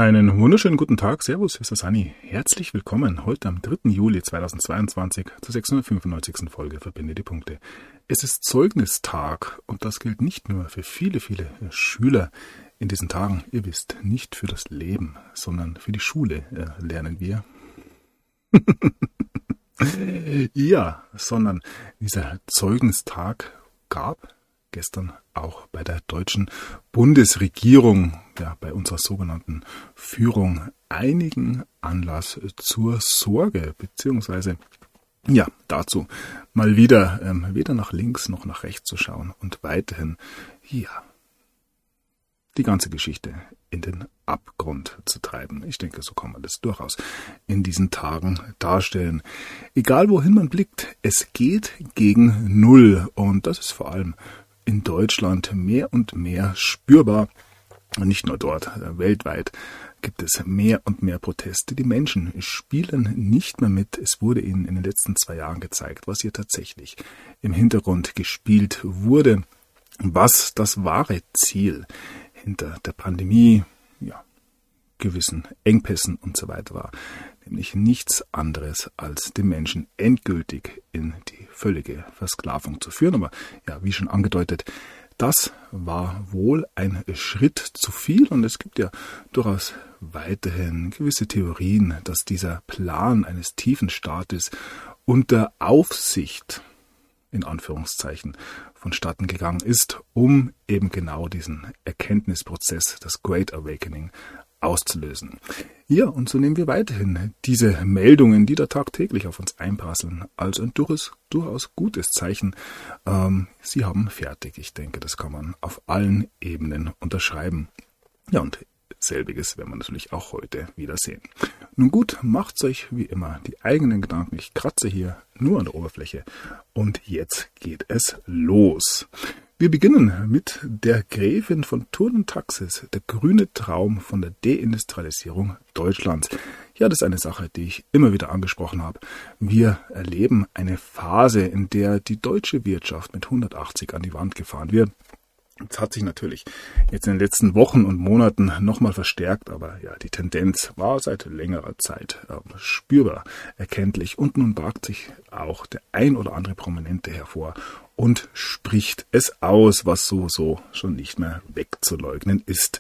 Einen wunderschönen guten Tag. Servus, hier ist der Sani. Herzlich willkommen heute am 3. Juli 2022 zur 695. Folge Verbinde die Punkte. Es ist Zeugnistag und das gilt nicht nur für viele, viele Schüler in diesen Tagen. Ihr wisst, nicht für das Leben, sondern für die Schule lernen wir. Ja, sondern dieser Zeugnistag gab gestern auch bei der deutschen Bundesregierung, ja, bei unserer sogenannten Führung, einigen Anlass zur Sorge, beziehungsweise ja, dazu mal wieder weder nach links noch nach rechts zu schauen und weiterhin, ja, die ganze Geschichte in den Abgrund zu treiben. Ich denke, so kann man das durchaus in diesen Tagen darstellen. Egal wohin man blickt, es geht gegen Null und das ist vor allem in Deutschland mehr und mehr spürbar. Und nicht nur dort, weltweit gibt es mehr und mehr Proteste. Die Menschen spielen nicht mehr mit. Es wurde ihnen in den letzten 2 Jahren gezeigt, was hier tatsächlich im Hintergrund gespielt wurde, was das wahre Ziel hinter der Pandemie, ja, gewissen Engpässen und so weiter war. Nämlich nichts anderes als den Menschen endgültig in die völlige Versklavung zu führen. Aber ja, wie schon angedeutet, das war wohl ein Schritt zu viel und es gibt ja durchaus weiterhin gewisse Theorien, dass dieser Plan eines tiefen Staates unter Aufsicht, in Anführungszeichen, vonstatten gegangen ist, um eben genau diesen Erkenntnisprozess, das Great Awakening, auszulösen. Ja, und so nehmen wir weiterhin diese Meldungen, die da tagtäglich auf uns einprasseln, als ein durchaus gutes Zeichen. Sie haben fertig. Ich denke, das kann man auf allen Ebenen unterschreiben. Ja, und selbiges werden wir natürlich auch heute wieder sehen. Nun gut, macht's euch wie immer die eigenen Gedanken. Ich kratze hier nur an der Oberfläche und jetzt geht es los. Wir beginnen mit der Gräfin von Thurn und Taxis, der grüne Traum von der Deindustrialisierung Deutschlands. Ja, das ist eine Sache, die ich immer wieder angesprochen habe. Wir erleben eine Phase, in der die deutsche Wirtschaft mit 180 an die Wand gefahren wird. Das hat sich natürlich jetzt in den letzten Wochen und Monaten nochmal verstärkt, aber ja, die Tendenz war seit längerer Zeit spürbar erkenntlich und nun wagt sich auch der ein oder andere Prominente hervor und spricht es aus, was so schon nicht mehr wegzuleugnen ist.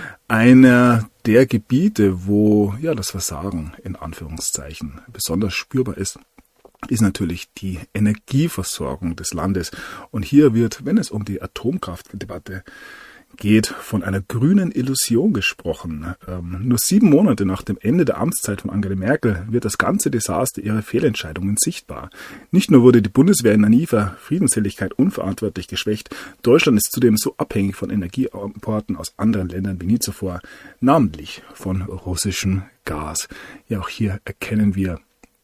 Einer der Gebiete, wo ja das Versagen in Anführungszeichen besonders spürbar ist natürlich die Energieversorgung des Landes. Und hier wird, wenn es um die Atomkraftdebatte geht, von einer grünen Illusion gesprochen. Nur 7 Monate nach dem Ende der Amtszeit von Angela Merkel wird das ganze Desaster ihrer Fehlentscheidungen sichtbar. Nicht nur wurde die Bundeswehr in der Friedenshelligkeit unverantwortlich geschwächt, Deutschland ist zudem so abhängig von Energieimporten aus anderen Ländern wie nie zuvor, namentlich von russischem Gas. Ja, auch hier erkennen wir,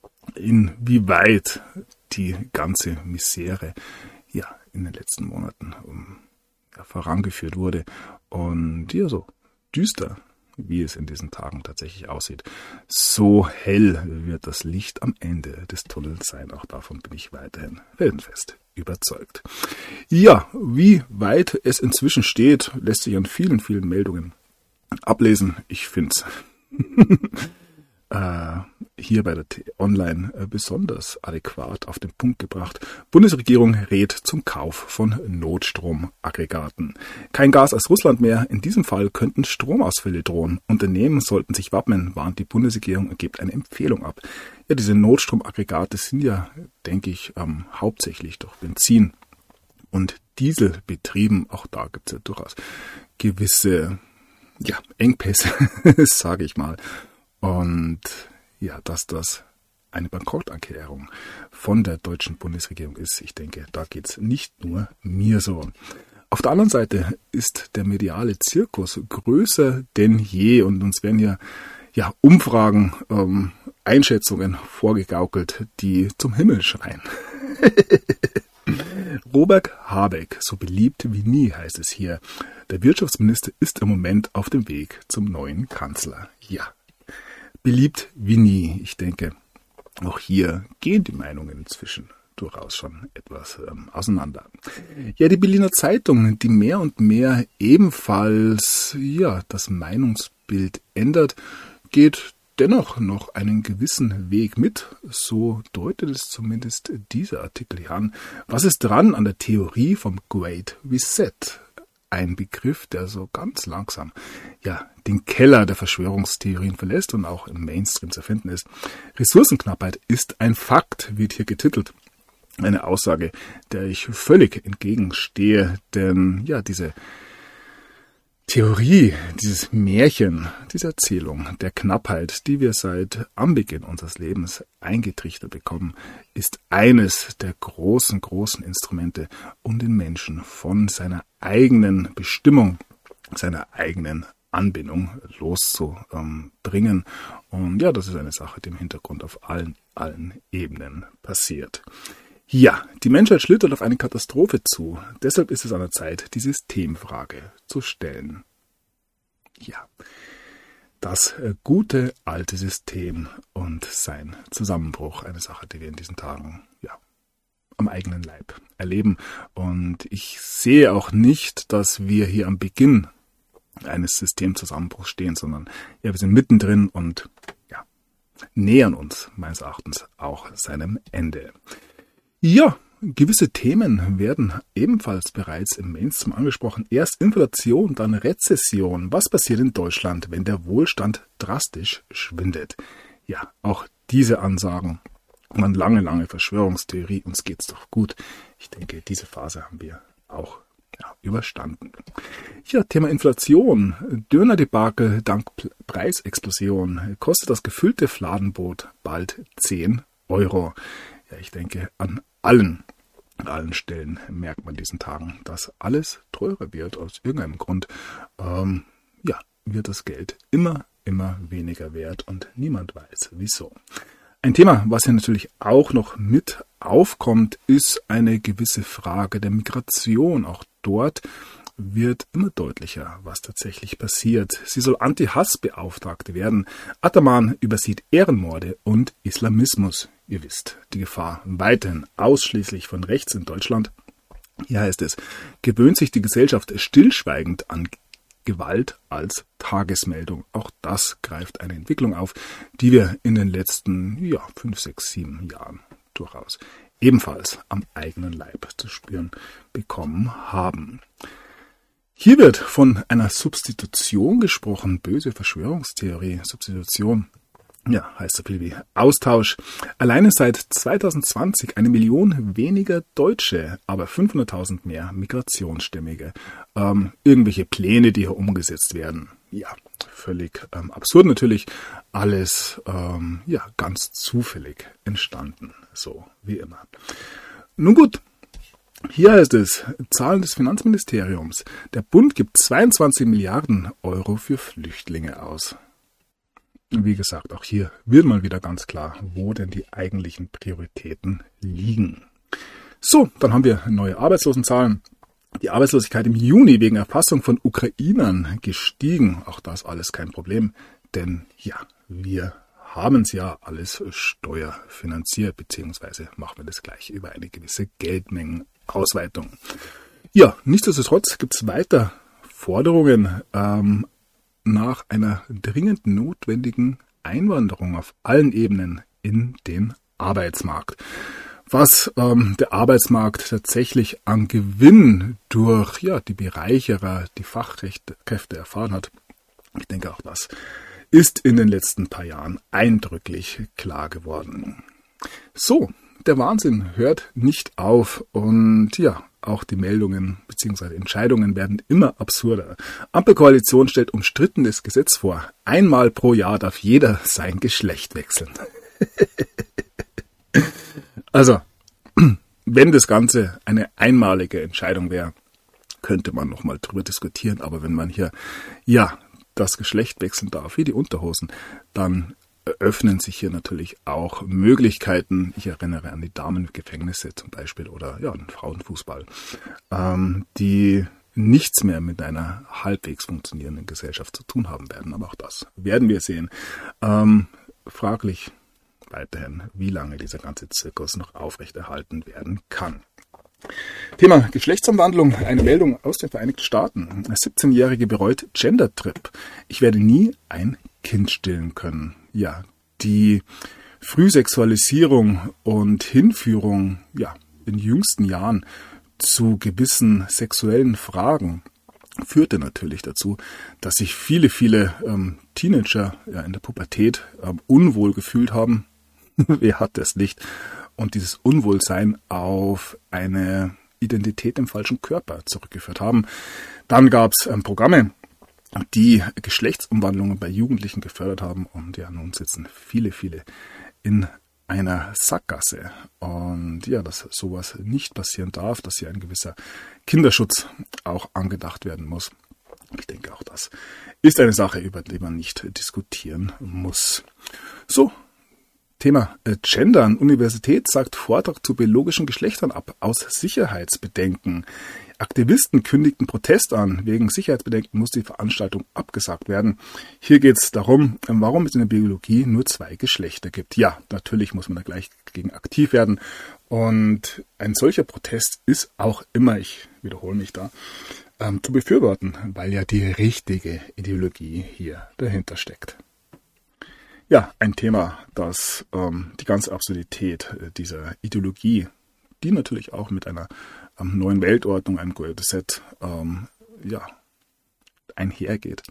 inwieweit die ganze Misere ja in den letzten Monaten vorangeführt wurde und ja so düster, wie es in diesen Tagen tatsächlich aussieht, so hell wird das Licht am Ende des Tunnels sein. Auch davon bin ich weiterhin felsenfest überzeugt. Ja, wie weit es inzwischen steht, lässt sich an vielen, vielen Meldungen ablesen. Ich finde es hier bei der T-Online besonders adäquat auf den Punkt gebracht. Bundesregierung rät zum Kauf von Notstromaggregaten. Kein Gas aus Russland mehr. In diesem Fall könnten Stromausfälle drohen. Unternehmen sollten sich wappnen, warnt die Bundesregierung und gibt eine Empfehlung ab. Ja, diese Notstromaggregate sind ja, denke ich, hauptsächlich durch Benzin und Diesel betrieben. Auch da gibt es ja durchaus gewisse Engpässe, sage ich mal. Und ja, dass das eine Bankrotterklärung von der deutschen Bundesregierung ist, ich denke, da geht's nicht nur mir so. Auf der anderen Seite ist der mediale Zirkus größer denn je und uns werden ja Umfragen, Einschätzungen vorgegaukelt, die zum Himmel schreien. Robert Habeck, so beliebt wie nie, heißt es hier. Der Wirtschaftsminister ist im Moment auf dem Weg zum neuen Kanzler. Ja. Beliebt wie nie. Ich denke, auch hier gehen die Meinungen inzwischen durchaus schon etwas auseinander. Ja, die Berliner Zeitung, die mehr und mehr ebenfalls das Meinungsbild Weltbild ändert, geht dennoch noch einen gewissen Weg mit. So deutet es zumindest dieser Artikel hier an. Was ist dran an der Theorie vom Great Reset? Ein Begriff, der so ganz langsam den Keller der Verschwörungstheorien verlässt und auch im Mainstream zu finden ist. Ressourcenknappheit ist ein Fakt, wird hier getitelt. Eine Aussage, der ich völlig entgegenstehe, denn diese Theorie, dieses Märchen, diese Erzählung der Knappheit, die wir seit Anbeginn unseres Lebens eingetrichtert bekommen, ist eines der großen Instrumente, um den Menschen von seiner eigenen Bestimmung, seiner eigenen Anbindung loszubringen. Und das ist eine Sache, die im Hintergrund auf allen Ebenen passiert. Ja, die Menschheit schlittert auf eine Katastrophe zu. Deshalb ist es an der Zeit, die Systemfrage zu stellen. Ja, das gute alte System und sein Zusammenbruch, eine Sache, die wir in diesen Tagen am eigenen Leib erleben. Und ich sehe auch nicht, dass wir hier am Beginn eines Systemzusammenbruchs stehen, sondern wir sind mittendrin und nähern uns meines Erachtens auch seinem Ende. Ja, gewisse Themen werden ebenfalls bereits im Mainstream angesprochen. Erst Inflation, dann Rezession. Was passiert in Deutschland, wenn der Wohlstand drastisch schwindet? Ja, auch diese Ansagen waren lange Verschwörungstheorie. Uns geht's doch gut. Ich denke, diese Phase haben wir auch überstanden. Ja, Thema Inflation. Dönerdebakel dank Preisexplosion. Kostet das gefüllte Fladenbrot bald 10 €. Ja, ich denke, an allen Stellen merkt man diesen Tagen, dass alles teurer wird. Aus irgendeinem Grund wird das Geld immer weniger wert und niemand weiß wieso. Ein Thema, was ja natürlich auch noch mit aufkommt, ist eine gewisse Frage der Migration. Auch dort wird immer deutlicher, was tatsächlich passiert. Sie soll Anti-Hass-Beauftragte werden. Ataman übersieht Ehrenmorde und Islamismus. Ihr wisst, die Gefahr weiterhin ausschließlich von rechts in Deutschland. Hier heißt es, gewöhnt sich die Gesellschaft stillschweigend an Gewalt als Tagesmeldung. Auch das greift eine Entwicklung auf, die wir in den letzten 5, 6, 7 Jahren durchaus ebenfalls am eigenen Leib zu spüren bekommen haben. Hier wird von einer Substitution gesprochen, böse Verschwörungstheorie, Substitution. Ja, heißt so viel wie Austausch. Alleine seit 2020 1 Million weniger Deutsche, aber 500.000 mehr Migrationsstämmige. Irgendwelche Pläne, die hier umgesetzt werden. Ja, völlig absurd natürlich. Alles ganz zufällig entstanden, so wie immer. Nun gut. Hier heißt es, Zahlen des Finanzministeriums. Der Bund gibt 22 Milliarden € für Flüchtlinge aus. Wie gesagt, auch hier wird mal wieder ganz klar, wo denn die eigentlichen Prioritäten liegen. So, dann haben wir neue Arbeitslosenzahlen. Die Arbeitslosigkeit im Juni wegen Erfassung von Ukrainern gestiegen. Auch das alles kein Problem, denn wir haben es ja alles steuerfinanziert, beziehungsweise machen wir das gleich über eine gewisse Geldmengenausweitung. Ja, nichtsdestotrotz gibt es weiter Forderungen nach einer dringend notwendigen Einwanderung auf allen Ebenen in den Arbeitsmarkt. Was der Arbeitsmarkt tatsächlich an Gewinn durch die Bereicherer, die Fachkräfte erfahren hat, ich denke auch das ist in den letzten paar Jahren eindrücklich klar geworden. So, der Wahnsinn hört nicht auf und auch die Meldungen bzw. Entscheidungen werden immer absurder. Ampelkoalition stellt umstrittenes Gesetz vor. Einmal pro Jahr darf jeder sein Geschlecht wechseln. Also, wenn das Ganze eine einmalige Entscheidung wäre, könnte man nochmal drüber diskutieren. Aber wenn man hier das Geschlecht wechseln darf, wie die Unterhosen, dann eröffnen sich hier natürlich auch Möglichkeiten. Ich erinnere an die Damengefängnisse zum Beispiel oder den Frauenfußball, die nichts mehr mit einer halbwegs funktionierenden Gesellschaft zu tun haben werden. Aber auch das werden wir sehen. Fraglich weiterhin, wie lange dieser ganze Zirkus noch aufrechterhalten werden kann. Thema Geschlechtsumwandlung, eine Meldung aus den Vereinigten Staaten. Eine 17-Jährige bereut Gender-Trip. Ich werde nie ein Kind stillen können. Ja, die Frühsexualisierung und Hinführung, in jüngsten Jahren zu gewissen sexuellen Fragen führte natürlich dazu, dass sich viele Teenager in der Pubertät unwohl gefühlt haben. Wer hat das nicht? Und dieses Unwohlsein auf eine Identität im falschen Körper zurückgeführt haben. Dann gab es Programme, die Geschlechtsumwandlungen bei Jugendlichen gefördert haben. Und nun sitzen viele in einer Sackgasse. Und dass sowas nicht passieren darf, dass hier ein gewisser Kinderschutz auch angedacht werden muss. Ich denke, auch das ist eine Sache, über die man nicht diskutieren muss. So, Thema Gender. Universität sagt Vortrag zu biologischen Geschlechtern ab, aus Sicherheitsbedenken. Aktivisten kündigten Protest an. Wegen Sicherheitsbedenken muss die Veranstaltung abgesagt werden. Hier geht es darum, warum es in der Biologie nur 2 Geschlechter gibt. Ja, natürlich muss man da gleich gegen aktiv werden. Und ein solcher Protest ist auch immer, ich wiederhole mich da, zu befürworten, weil ja die richtige Ideologie hier dahinter steckt. Ja, ein Thema, das die ganze Absurdität dieser Ideologie, die natürlich auch mit einer neuen Weltordnung, einem Goethe-Set, einhergeht.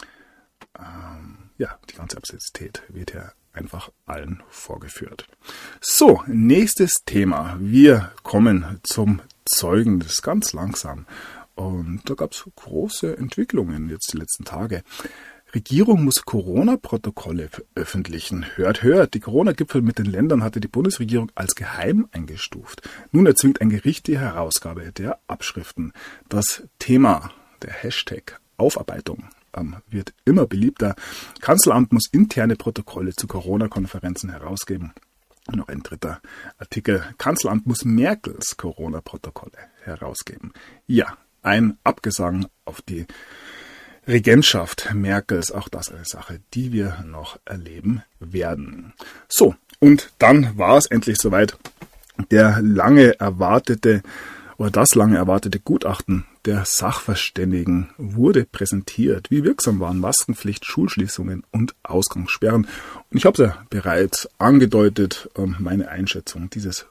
Die ganze Absurdität wird ja einfach allen vorgeführt. So, nächstes Thema. Wir kommen zum Zeugnis ganz langsam. Und da gab es große Entwicklungen jetzt die letzten Tage. Regierung muss Corona-Protokolle veröffentlichen. Hört. Die Corona-Gipfel mit den Ländern hatte die Bundesregierung als geheim eingestuft. Nun erzwingt ein Gericht die Herausgabe der Abschriften. Das Thema, der Hashtag Aufarbeitung, wird immer beliebter. Kanzleramt muss interne Protokolle zu Corona-Konferenzen herausgeben. Noch ein dritter Artikel. Kanzleramt muss Merkels Corona-Protokolle herausgeben. Ja, ein Abgesang auf die Regentschaft Merkels, auch das eine Sache, die wir noch erleben werden. So, und dann war es endlich soweit. Das lange erwartete Gutachten der Sachverständigen wurde präsentiert. Wie wirksam waren Maskenpflicht, Schulschließungen und Ausgangssperren? Und ich habe es ja bereits angedeutet, meine Einschätzung, dieses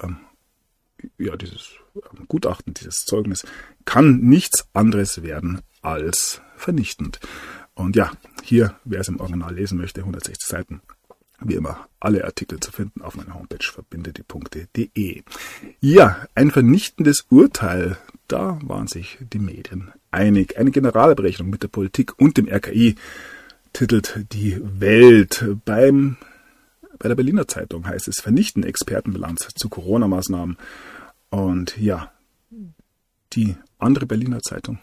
Gutachten, dieses Zeugnis kann nichts anderes werden als vernichtend. Und hier, wer es im Original lesen möchte, 160 Seiten, wie immer, alle Artikel zu finden auf meiner Homepage verbindediepunkte.de. Ja, ein vernichtendes Urteil, da waren sich die Medien einig. Eine Generalabrechnung mit der Politik und dem RKI titelt die Welt. Bei der Berliner Zeitung heißt es vernichtende Expertenbilanz zu Corona-Maßnahmen. Und die andere Berliner Zeitung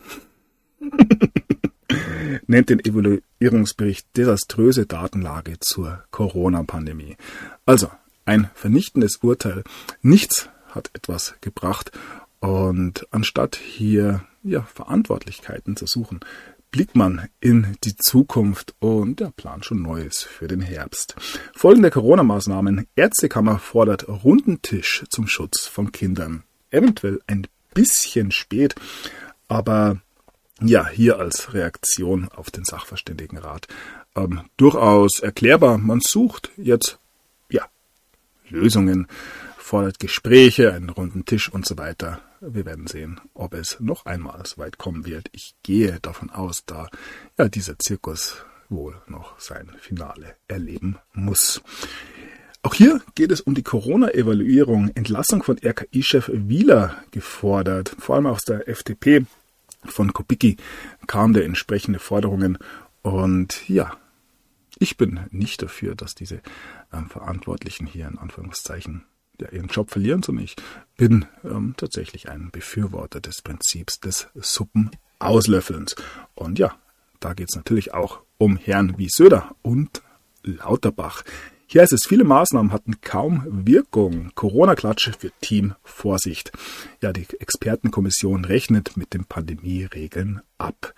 nennt den Evaluierungsbericht desaströse Datenlage zur Corona-Pandemie. Also ein vernichtendes Urteil. Nichts hat etwas gebracht. Und anstatt hier Verantwortlichkeiten zu suchen, blickt man in die Zukunft und plant schon Neues für den Herbst. Folgende Corona-Maßnahmen. Ärztekammer fordert runden Tisch zum Schutz von Kindern. Eventuell ein bisschen spät, aber hier als Reaktion auf den Sachverständigenrat durchaus erklärbar. Man sucht jetzt Lösungen, fordert Gespräche, einen runden Tisch und so weiter. Wir werden sehen, ob es noch einmal so weit kommen wird. Ich gehe davon aus, da dieser Zirkus wohl noch sein Finale erleben muss. Auch hier geht es um die Corona-Evaluierung. Entlassung von RKI-Chef Wieler gefordert. Vor allem aus der FDP von Kubicki kam der entsprechende Forderungen. Und ich bin nicht dafür, dass diese Verantwortlichen hier in Anführungszeichen ihren Job verlieren, sondern ich bin tatsächlich ein Befürworter des Prinzips des Suppenauslöffelns. Und da geht es natürlich auch um Herrn wie Söder und Lauterbach. Hier heißt es, viele Maßnahmen hatten kaum Wirkung. Corona-Klatsche für Team Vorsicht. Die Expertenkommission rechnet mit den Pandemieregeln ab.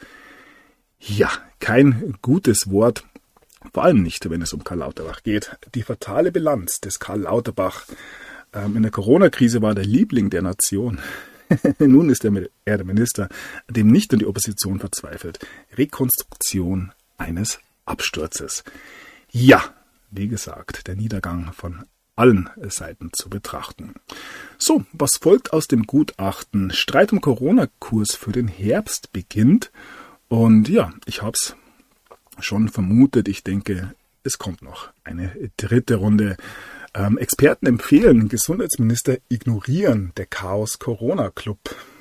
Kein gutes Wort. Vor allem nicht, wenn es um Karl Lauterbach geht. Die fatale Bilanz des Karl Lauterbach In der Corona-Krise war der Liebling der Nation. Nun ist er der Minister, an dem nicht nur die Opposition verzweifelt. Rekonstruktion eines Absturzes. Ja, wie gesagt, der Niedergang von allen Seiten zu betrachten. So, was folgt aus dem Gutachten? Streit um Corona-Kurs für den Herbst beginnt. Und ja, ich habe es schon vermutet. Ich denke, es kommt noch eine dritte Runde. Experten empfehlen, Gesundheitsminister ignorieren, der Chaos-Corona-Club.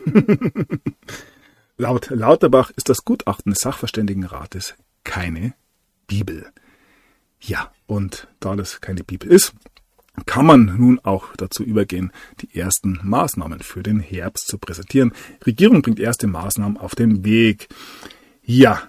Laut Lauterbach ist das Gutachten des Sachverständigenrates keine Bibel. Ja, und da das keine Bibel ist, kann man nun auch dazu übergehen, die ersten Maßnahmen für den Herbst zu präsentieren. Die Regierung bringt erste Maßnahmen auf den Weg. Ja,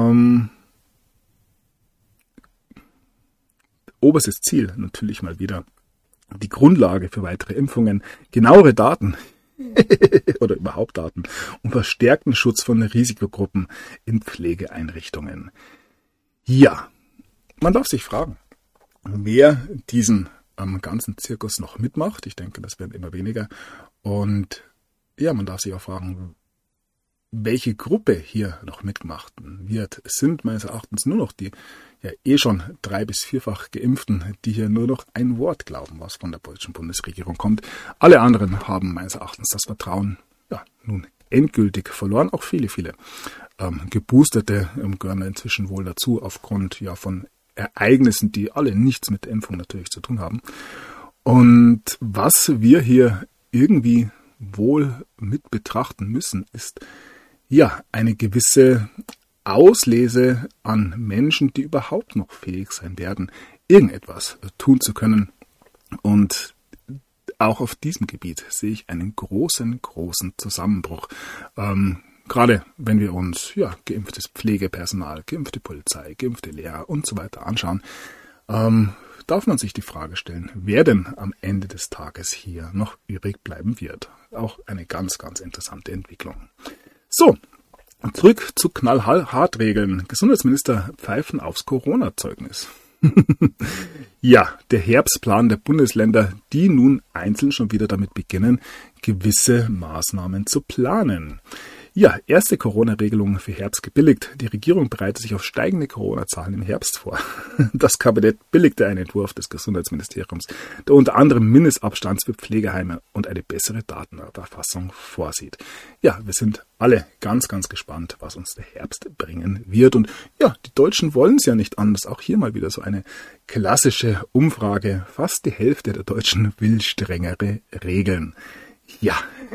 oberstes Ziel natürlich mal wieder die Grundlage für weitere Impfungen, genauere Daten oder überhaupt Daten und verstärkten Schutz von Risikogruppen in Pflegeeinrichtungen. Ja, man darf sich fragen, wer diesen ganzen Zirkus noch mitmacht. Ich denke, das werden immer weniger. Und ja, man darf sich auch fragen, welche Gruppe hier noch mitgemacht wird. Es sind meines Erachtens nur noch die ja schon 3- bis 4-fach Geimpften, die hier nur noch ein Wort glauben, was von der deutschen Bundesregierung kommt. Alle anderen haben meines Erachtens das Vertrauen nun endgültig verloren. Auch viele Geboosterte gehören inzwischen wohl dazu, aufgrund von Ereignissen, die alle nichts mit der Impfung natürlich zu tun haben. Und was wir hier irgendwie wohl mit betrachten müssen, ist eine gewisse Auslese an Menschen, die überhaupt noch fähig sein werden, irgendetwas tun zu können. Und auch auf diesem Gebiet sehe ich einen großen Zusammenbruch. Gerade wenn wir uns geimpftes Pflegepersonal, geimpfte Polizei, geimpfte Lehrer und so weiter anschauen, darf man sich die Frage stellen, wer denn am Ende des Tages hier noch übrig bleiben wird. Auch eine ganz interessante Entwicklung. So, zurück zu Knallhart-Regeln. Gesundheitsminister pfeifen aufs Corona-Zeugnis. Ja, der Herbstplan der Bundesländer, die nun einzeln schon wieder damit beginnen, gewisse Maßnahmen zu planen. Ja, erste Corona-Regelungen für Herbst gebilligt. Die Regierung bereitet sich auf steigende Corona-Zahlen im Herbst vor. Das Kabinett billigte einen Entwurf des Gesundheitsministeriums, der unter anderem Mindestabstands für Pflegeheime und eine bessere Datenerfassung vorsieht. Ja, wir sind alle ganz gespannt, was uns der Herbst bringen wird. Und ja, die Deutschen wollen es ja nicht anders. Auch hier mal wieder so eine klassische Umfrage. Fast die Hälfte der Deutschen will strengere Regeln. Ja.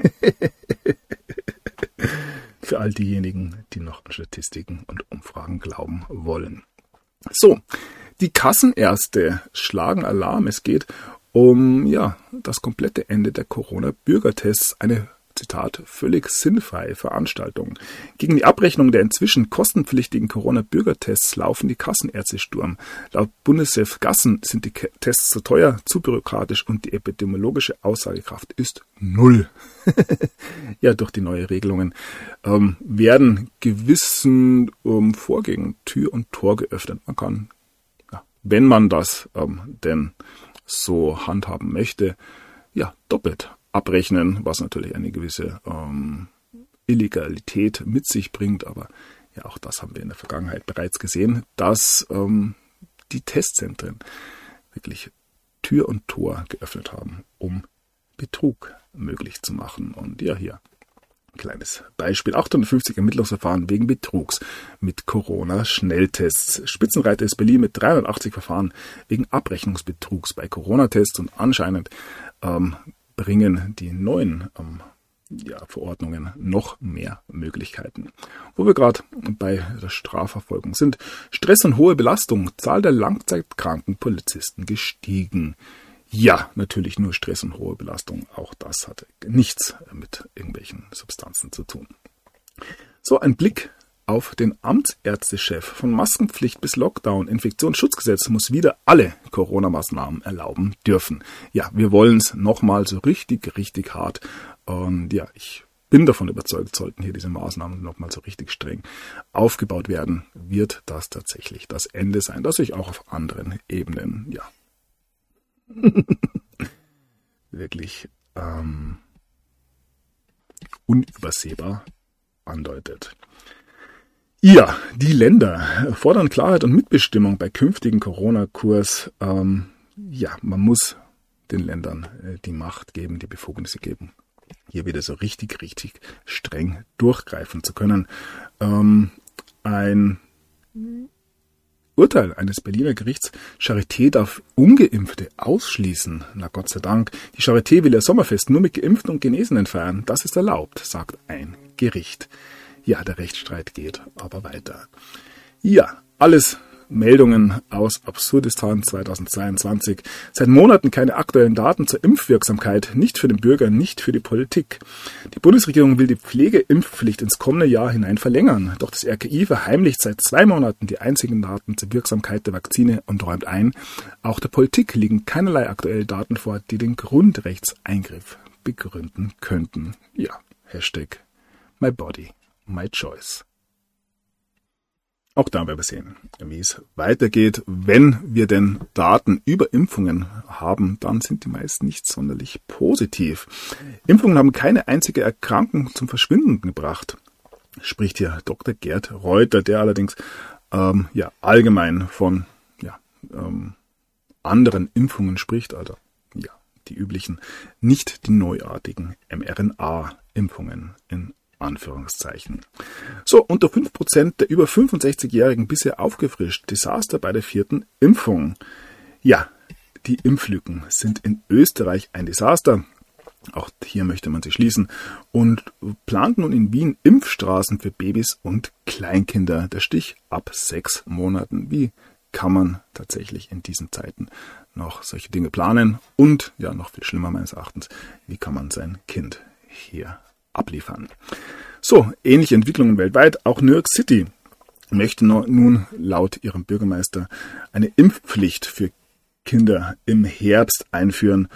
Für all diejenigen, die noch an Statistiken und Umfragen glauben wollen. So, die Kassenärzte schlagen Alarm. Es geht um das komplette Ende der Corona-Bürgertests. Eine, Zitat, völlig sinnfreie Veranstaltung. Gegen die Abrechnung der inzwischen kostenpflichtigen Corona-Bürgertests laufen die Kassenärzte Sturm. Laut Bundeschef Gassen sind die Tests zu teuer, zu bürokratisch und die epidemiologische Aussagekraft ist 0. Ja, durch die neuen Regelungen werden gewissen Vorgängen Tür und Tor geöffnet. Man kann, wenn man das denn so handhaben möchte, doppelt abrechnen, was natürlich eine gewisse Illegalität mit sich bringt. Aber auch das haben wir in der Vergangenheit bereits gesehen, dass die Testzentren wirklich Tür und Tor geöffnet haben, um Betrug möglich zu machen. Und hier ein kleines Beispiel. 850 Ermittlungsverfahren wegen Betrugs mit Corona-Schnelltests. Spitzenreiter ist Berlin mit 380 Verfahren wegen Abrechnungsbetrugs bei Corona-Tests und anscheinend bringen die neuen Verordnungen noch mehr Möglichkeiten. Wo wir gerade bei der Strafverfolgung sind. Stress und hohe Belastung. Zahl der langzeitkranken Polizisten gestiegen. Ja, natürlich nur Stress und hohe Belastung. Auch das hat nichts mit irgendwelchen Substanzen zu tun. So, ein Blick auf den Amtsärztechef. Von Maskenpflicht bis Lockdown, Infektionsschutzgesetz muss wieder alle Corona-Maßnahmen erlauben dürfen. Ja, wir wollen es nochmal so richtig hart. Und ich bin davon überzeugt, sollten hier diese Maßnahmen nochmal so richtig streng aufgebaut werden, wird das tatsächlich das Ende sein, das sich auch auf anderen Ebenen, wirklich unübersehbar andeutet. Ja, die Länder fordern Klarheit und Mitbestimmung bei künftigen Corona-Kurs. Man muss den Ländern die Macht geben, die Befugnisse geben, hier wieder so richtig streng durchgreifen zu können. Ein Urteil eines Berliner Gerichts: Charité darf Ungeimpfte ausschließen. Na Gott sei Dank. Die Charité will ihr Sommerfest nur mit Geimpften und Genesenen feiern. Das ist erlaubt, sagt ein Gericht. Ja, der Rechtsstreit geht aber weiter. Ja, alles Meldungen aus Absurdistan 2022. Seit Monaten keine aktuellen Daten zur Impfwirksamkeit, nicht für den Bürger, nicht für die Politik. Die Bundesregierung will die Pflegeimpfpflicht ins kommende Jahr hinein verlängern. Doch das RKI verheimlicht seit 2 Monaten die einzigen Daten zur Wirksamkeit der Vakzine und räumt ein, auch der Politik liegen keinerlei aktuelle Daten vor, die den Grundrechtseingriff begründen könnten. Ja, Hashtag my body, my choice. Auch da werden wir sehen, wie es weitergeht. Wenn wir denn Daten über Impfungen haben, dann sind die meisten nicht sonderlich positiv. Impfungen haben keine einzige Erkrankung zum Verschwinden gebracht, spricht hier Dr. Gerd Reuter, der allerdings allgemein von anderen Impfungen spricht, also die üblichen, nicht die neuartigen mRNA-Impfungen in Anführungszeichen. So, unter 5% der über 65-Jährigen bisher aufgefrischt. Desaster bei der 4. Impfung. Ja, die Impflücken sind in Österreich ein Desaster. Auch hier möchte man sie schließen und plant nun in Wien Impfstraßen für Babys und Kleinkinder. Der Stich ab 6 Monaten. Wie kann man tatsächlich in diesen Zeiten noch solche Dinge planen? Und, ja, noch viel schlimmer meines Erachtens, wie kann man sein Kind hier abliefern? So, ähnliche Entwicklungen weltweit. Auch New York City möchte nun laut ihrem Bürgermeister eine Impfpflicht für Kinder im Herbst einführen.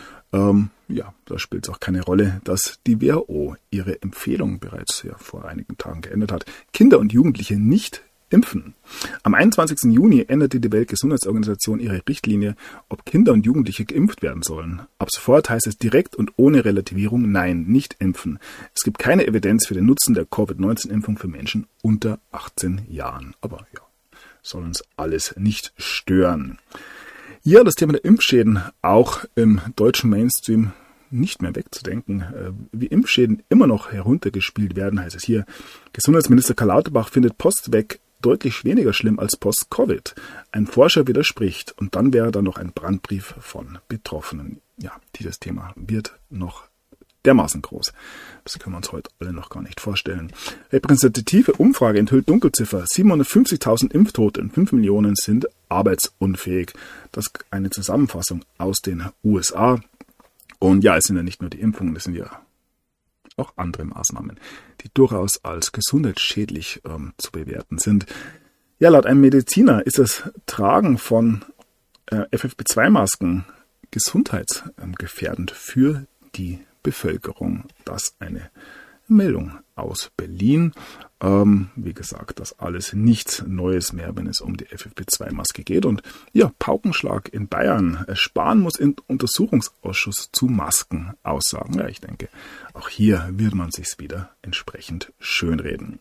Da spielt es auch keine Rolle, dass die WHO ihre Empfehlung bereits vor einigen Tagen geändert hat. Kinder und Jugendliche nicht impfen. Am 21. Juni änderte die Weltgesundheitsorganisation ihre Richtlinie, ob Kinder und Jugendliche geimpft werden sollen. Ab sofort heißt es direkt und ohne Relativierung: Nein, nicht impfen. Es gibt keine Evidenz für den Nutzen der Covid-19-Impfung für Menschen unter 18 Jahren. Aber soll uns alles nicht stören. Ja, das Thema der Impfschäden auch im deutschen Mainstream nicht mehr wegzudenken. Wie Impfschäden immer noch heruntergespielt werden, heißt es hier. Gesundheitsminister Karl Lauterbach findet Postweg deutlich weniger schlimm als Post-Covid. Ein Forscher widerspricht und dann wäre da noch ein Brandbrief von Betroffenen. Ja, dieses Thema wird noch dermaßen groß. Das können wir uns heute alle noch gar nicht vorstellen. Repräsentative Umfrage enthüllt Dunkelziffer. 750.000 Impftote und 5 Millionen sind arbeitsunfähig. Das ist eine Zusammenfassung aus den USA. Und ja, es sind ja nicht nur die Impfungen, es sind ja auch andere Maßnahmen, die durchaus als gesundheitsschädlich zu bewerten sind. Ja, laut einem Mediziner ist das Tragen von FFP2-Masken gesundheitsgefährdend für die Bevölkerung. Das eine Meldung aus Berlin. Wie gesagt, das alles nichts Neues mehr, wenn es um die FFP2-Maske geht. Und ja, Paukenschlag in Bayern. Spahn muss in Untersuchungsausschuss zu Masken aussagen. Ja, ich denke, auch hier wird man sich's wieder entsprechend schönreden.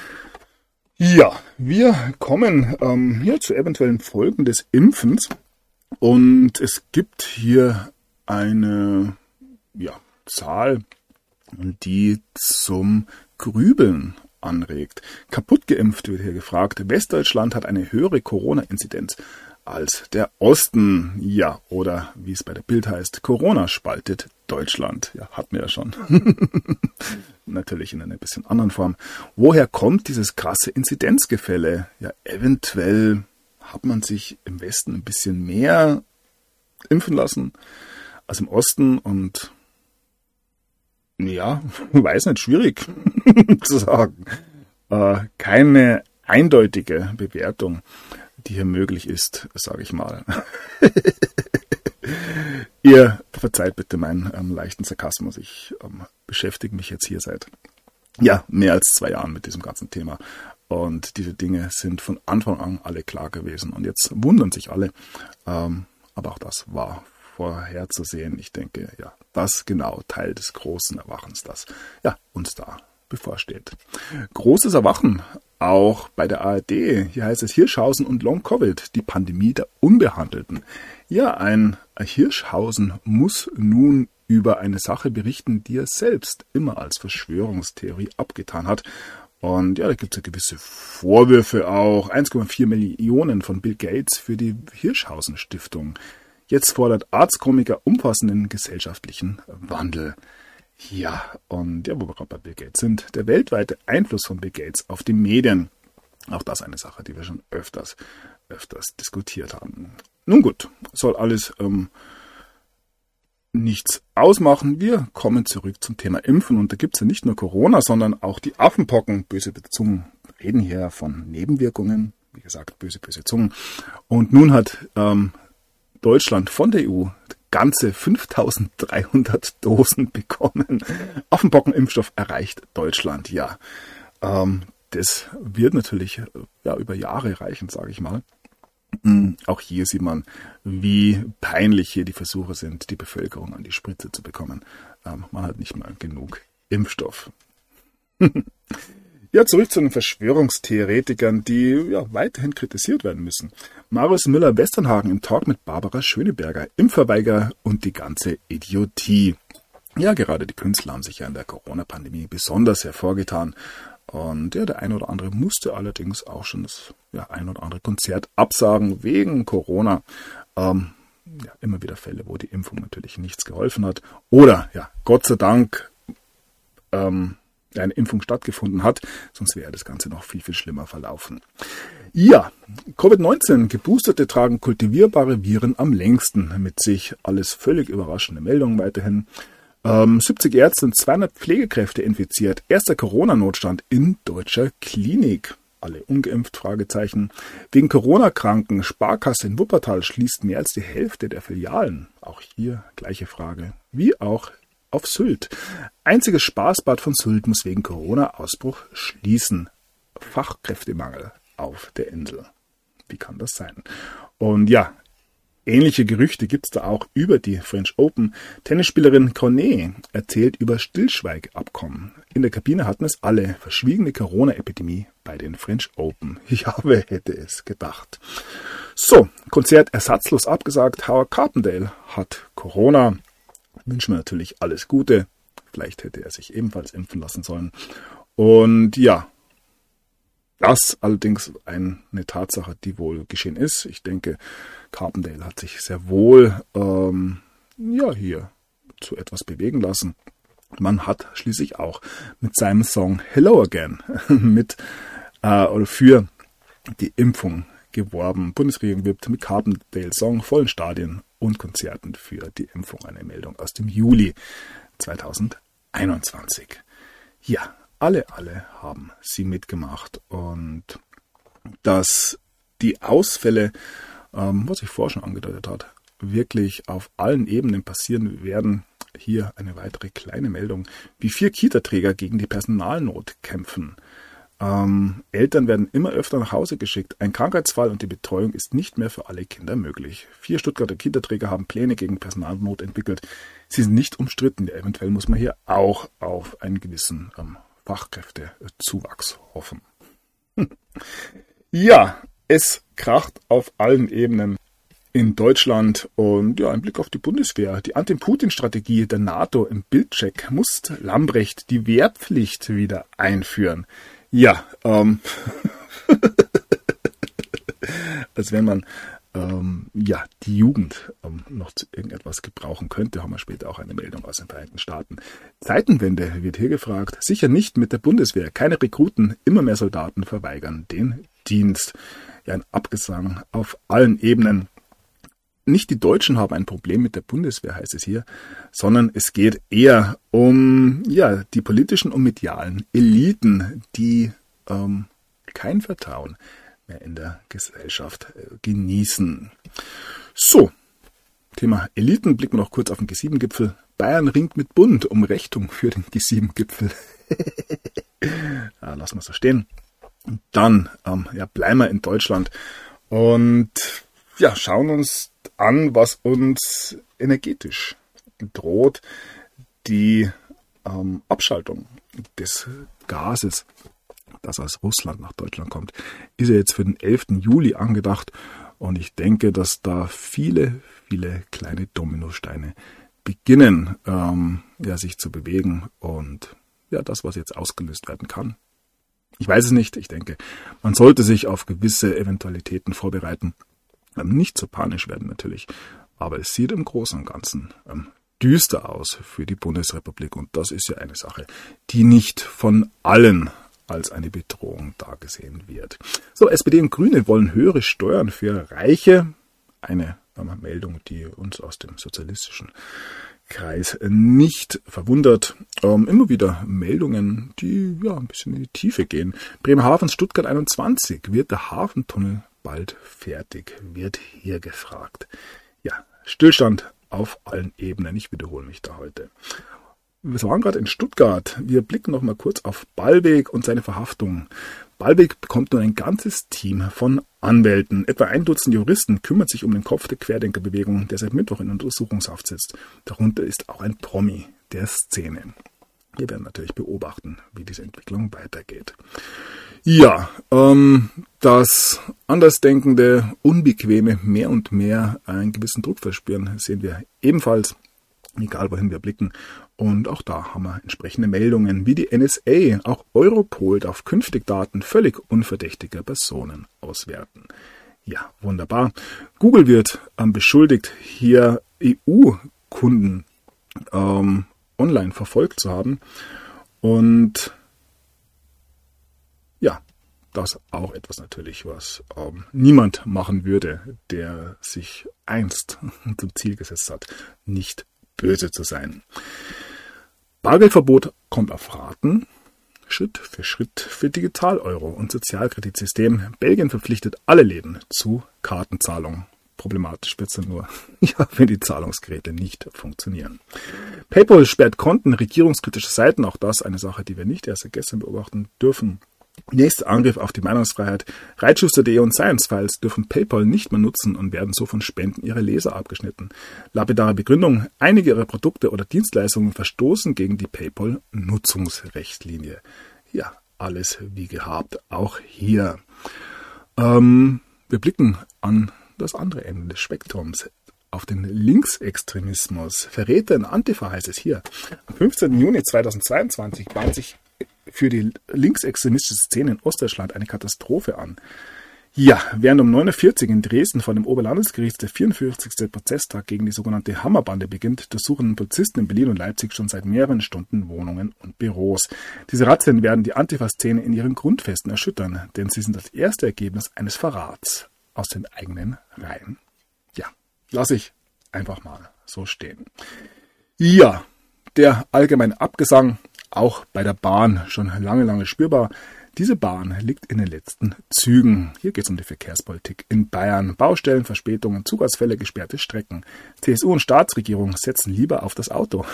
Ja, wir kommen hier zu eventuellen Folgen des Impfens. Und es gibt hier eine Zahl, die zum Grübeln anregt. Kaputt geimpft wird hier gefragt. Westdeutschland hat eine höhere Corona-Inzidenz als der Osten. Ja, oder wie es bei der Bild heißt, Corona spaltet Deutschland. Ja, hatten wir ja schon. Natürlich in einer bisschen anderen Form. Woher kommt dieses krasse Inzidenzgefälle? Ja, eventuell hat man sich im Westen ein bisschen mehr impfen lassen als im Osten und ja, weiß nicht, schwierig zu sagen. Keine eindeutige Bewertung, die hier möglich ist, sage ich mal. Ihr verzeiht bitte meinen leichten Sarkasmus. Ich beschäftige mich jetzt hier seit mehr als 2 Jahren mit diesem ganzen Thema. Und diese Dinge sind von Anfang an alle klar gewesen. Und jetzt wundern sich alle. Aber auch das war vorherzusehen. Ich denke, ja, das genau Teil des großen Erwachens, das ja uns da bevorsteht. Großes Erwachen auch bei der ARD. Hier heißt es Hirschhausen und Long-Covid, die Pandemie der Unbehandelten. Ja, ein Hirschhausen muss nun über eine Sache berichten, die er selbst immer als Verschwörungstheorie abgetan hat. Und ja, da gibt es ja gewisse Vorwürfe auch. 1,4 Millionen von Bill Gates für die Hirschhausen-Stiftung. Jetzt fordert Arztkomiker umfassenden gesellschaftlichen Wandel. Ja, und ja, wo wir gerade bei Bill Gates sind, der weltweite Einfluss von Bill Gates auf die Medien. Auch das eine Sache, die wir schon öfters diskutiert haben. Nun gut, soll alles nichts ausmachen. Wir kommen zurück zum Thema Impfen. Und da gibt es ja nicht nur Corona, sondern auch die Affenpocken. Böse Zungen reden hier von Nebenwirkungen. Wie gesagt, böse Zungen. Und nun hat Deutschland von der EU ganze 5.300 Dosen bekommen. Affenpockenimpfstoff erreicht Deutschland. Ja, das wird natürlich über Jahre reichen, sage ich mal. Auch hier sieht man, wie peinlich hier die Versuche sind, die Bevölkerung an die Spritze zu bekommen. Man hat nicht mal genug Impfstoff. Ja, zurück zu den Verschwörungstheoretikern, die weiterhin kritisiert werden müssen. Marius Müller-Westernhagen im Talk mit Barbara Schöneberger, Impfverweigerer und die ganze Idiotie. Ja, gerade die Künstler haben sich ja in der Corona-Pandemie besonders hervorgetan. Und ja, der ein oder andere musste allerdings auch schon das ein oder andere Konzert absagen wegen Corona. Immer wieder Fälle, wo die Impfung natürlich nichts geholfen hat. Oder, Gott sei Dank, eine Impfung stattgefunden hat, sonst wäre das Ganze noch viel, viel schlimmer verlaufen. Ja, Covid-19, Geboosterte tragen kultivierbare Viren am längsten mit sich. Alles völlig überraschende Meldungen weiterhin. 70 Ärzte und 200 Pflegekräfte infiziert. Erster Corona-Notstand in deutscher Klinik. Alle ungeimpft? Fragezeichen. Wegen Corona-Kranken. Sparkasse in Wuppertal schließt mehr als die Hälfte der Filialen. Auch hier gleiche Frage. Wie auch auf Sylt. Einziges Spaßbad von Sylt muss wegen Corona-Ausbruch schließen. Fachkräftemangel auf der Insel. Wie kann das sein? Und ja, ähnliche Gerüchte gibt es da auch über die French Open. Tennisspielerin Cornet erzählt über Stillschweigabkommen. In der Kabine hatten es alle. Verschwiegene Corona-Epidemie bei den French Open. Ja, wer hätte es gedacht? So, Konzert ersatzlos abgesagt. Howard Carpendale hat Corona. Wünschen wir natürlich alles Gute. Vielleicht hätte er sich ebenfalls impfen lassen sollen. Und ja, das allerdings eine Tatsache, die wohl geschehen ist. Ich denke, Carpendale hat sich sehr wohl hier zu etwas bewegen lassen. Man hat schließlich auch mit seinem Song Hello Again für die Impfung geworben. Bundesregierung wirbt mit Carpendale-Song, vollen Stadien und Konzerten für die Impfung. Eine Meldung aus dem Juli 2021. Ja, alle haben sie mitgemacht. Und dass die Ausfälle, was ich vorher schon angedeutet habe, wirklich auf allen Ebenen passieren werden. Hier eine weitere kleine Meldung. Wie 4 Kita-Träger gegen die Personalnot kämpfen. Eltern werden immer öfter nach Hause geschickt. Ein Krankheitsfall und die Betreuung ist nicht mehr für alle Kinder möglich. 4 Stuttgarter Kita-Träger haben Pläne gegen Personalnot entwickelt. Sie sind nicht umstritten. Eventuell muss man hier auch auf einen gewissen Fachkräftezuwachs hoffen. Ja, es kracht auf allen Ebenen in Deutschland. Und ja, ein Blick auf die Bundeswehr. Die Anti-Putin-Strategie der NATO im Bildcheck muss Lambrecht die Wehrpflicht wieder einführen. Ja, als wenn man die Jugend noch zu irgendetwas gebrauchen könnte, haben wir später auch eine Meldung aus den Vereinigten Staaten. Zeitenwende wird hier gefragt. Sicher nicht mit der Bundeswehr. Keine Rekruten, immer mehr Soldaten verweigern den Dienst. Ja, ein Abgesang auf allen Ebenen. Nicht die Deutschen haben ein Problem mit der Bundeswehr, heißt es hier, sondern es geht eher um die politischen und medialen Eliten, die kein Vertrauen mehr in der Gesellschaft genießen. So, Thema Eliten, blicken wir noch kurz auf den G7-Gipfel. Bayern ringt mit Bund um Richtung für den G7-Gipfel. Ja, lassen wir so stehen. Und dann bleiben wir in Deutschland und schauen uns an, was uns energetisch droht. Die Abschaltung des Gases, das aus Russland nach Deutschland kommt, ist ja jetzt für den 11. Juli angedacht. Und ich denke, dass da viele, viele kleine Dominosteine beginnen, sich zu bewegen. Und ja, das, was jetzt ausgelöst werden kann. Ich weiß es nicht. Ich denke, man sollte sich auf gewisse Eventualitäten vorbereiten. Nicht zu panisch werden natürlich. Aber es sieht im Großen und Ganzen düster aus für die Bundesrepublik. Und das ist ja eine Sache, die nicht von allen als eine Bedrohung dargesehen wird. So, SPD und Grüne wollen höhere Steuern für Reiche. Eine Meldung, die uns aus dem sozialistischen Kreis nicht verwundert. Immer wieder Meldungen, die ein bisschen in die Tiefe gehen. Bremerhaven, Stuttgart 21. Wird der Hafentunnel bald fertig? Wird hier gefragt. Ja, Stillstand auf allen Ebenen. Ich wiederhole mich da heute. Wir waren gerade in Stuttgart. Wir blicken noch mal kurz auf Ballweg und seine Verhaftung. Ballweg bekommt nun ein ganzes Team von Anwälten. Etwa 1 Dutzend Juristen kümmert sich um den Kopf der Querdenkerbewegung, der seit Mittwoch in Untersuchungshaft sitzt. Darunter ist auch ein Promi der Szene. Wir werden natürlich beobachten, wie diese Entwicklung weitergeht. Ja, dass Andersdenkende, Unbequeme mehr und mehr einen gewissen Druck verspüren, sehen wir ebenfalls, egal wohin wir blicken. Und auch da haben wir entsprechende Meldungen, wie die NSA. Auch Europol darf künftig Daten völlig unverdächtiger Personen auswerten. Ja, wunderbar. Google wird beschuldigt, hier EU-Kunden online verfolgt zu haben. Und ja, das auch etwas natürlich, was niemand machen würde, der sich einst zum Ziel gesetzt hat, nicht böse zu sein. Bargeldverbot kommt auf Raten, Schritt für Digital-Euro und Sozialkreditsystem. Belgien verpflichtet alle Läden zu Kartenzahlung. Problematisch wird es dann nur, wenn die Zahlungsgeräte nicht funktionieren. PayPal sperrt Konten regierungskritischer Seiten. Auch das eine Sache, die wir nicht erst seit gestern beobachten dürfen. Nächster Angriff auf die Meinungsfreiheit. Reitschuster.de und Science Files dürfen PayPal nicht mehr nutzen und werden so von Spenden ihrer Leser abgeschnitten. Lapidare Begründung. Einige ihrer Produkte oder Dienstleistungen verstoßen gegen die PayPal-Nutzungsrichtlinie. Ja, alles wie gehabt, auch hier. Wir blicken an das andere Ende des Spektrums, auf den Linksextremismus. Verräter in Antifa heißt es hier. Am 15. Juni 2022 bahnt sich für die linksextremistische Szene in Ostdeutschland eine Katastrophe an. Ja, während um 9:40 Uhr in Dresden vor dem Oberlandesgericht der 44. Prozesstag gegen die sogenannte Hammerbande beginnt, durchsuchen Polizisten in Berlin und Leipzig schon seit mehreren Stunden Wohnungen und Büros. Diese Razzien werden die Antifa-Szene in ihren Grundfesten erschüttern, denn sie sind das erste Ergebnis eines Verrats aus den eigenen Reihen. Ja, lasse ich einfach mal so stehen. Ja, der allgemeine Abgesang, auch bei der Bahn schon lange spürbar. Diese Bahn liegt in den letzten Zügen. Hier geht es um die Verkehrspolitik in Bayern. Baustellen, Verspätungen, Zugausfälle, gesperrte Strecken. CSU und Staatsregierung setzen lieber auf das Auto.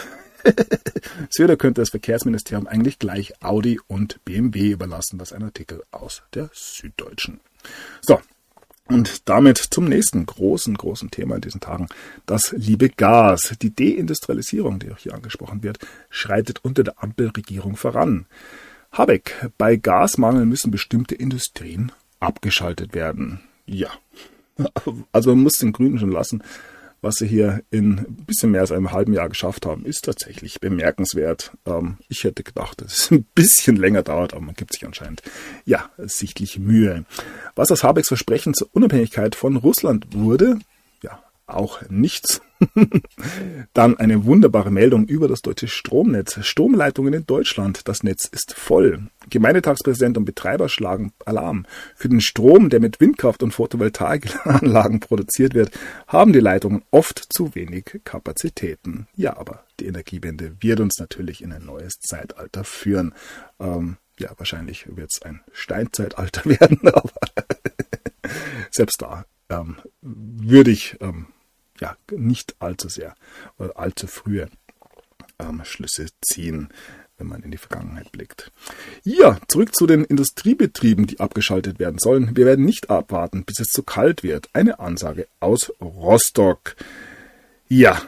Söder könnte das Verkehrsministerium eigentlich gleich Audi und BMW überlassen. Das ist ein Artikel aus der Süddeutschen. So, und damit zum nächsten großen Thema in diesen Tagen. Das liebe Gas. Die Deindustrialisierung, die auch hier angesprochen wird, schreitet unter der Ampelregierung voran. Habeck, bei Gasmangel müssen bestimmte Industrien abgeschaltet werden. Ja, also man muss den Grünen schon lassen. Was sie hier in ein bisschen mehr als einem halben Jahr geschafft haben, ist tatsächlich bemerkenswert. Ich hätte gedacht, dass es ein bisschen länger dauert, aber man gibt sich anscheinend sichtlich Mühe. Was aus Habecks Versprechen zur Unabhängigkeit von Russland wurde, auch nichts. Dann eine wunderbare Meldung über das deutsche Stromnetz. Stromleitungen in Deutschland. Das Netz ist voll. Gemeindetagspräsident und Betreiber schlagen Alarm. Für den Strom, der mit Windkraft und Photovoltaikanlagen produziert wird, haben die Leitungen oft zu wenig Kapazitäten. Ja, aber die Energiewende wird uns natürlich in ein neues Zeitalter führen. Wahrscheinlich wird es ein Steinzeitalter werden, aber selbst da würde ich nicht allzu sehr oder allzu frühe Schlüsse ziehen. wenn man in die Vergangenheit blickt. Ja, zurück zu den Industriebetrieben, die abgeschaltet werden sollen. Wir werden nicht abwarten, bis es zu kalt wird. Eine Ansage aus Rostock. Ja.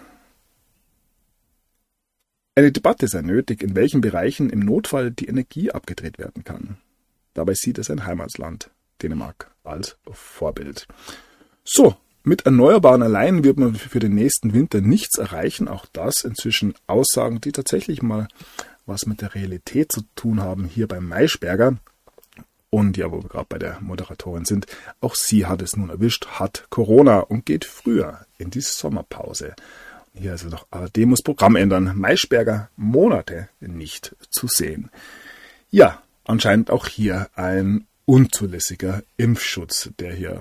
Eine Debatte sei nötig, in welchen Bereichen im Notfall die Energie abgedreht werden kann. Dabei sieht es sein Heimatland, Dänemark, als Vorbild. So, mit Erneuerbaren allein wird man für den nächsten Winter nichts erreichen. Auch das inzwischen Aussagen, die tatsächlich mal was mit der Realität zu tun haben, hier beim Maischberger. Und ja, wo wir gerade bei der Moderatorin sind, auch sie hat es nun erwischt, hat Corona und geht früher in die Sommerpause. Hier also noch ARD muss Programm ändern. Maischberger Monate nicht zu sehen. Ja, anscheinend auch hier ein unzulässiger Impfschutz, der hier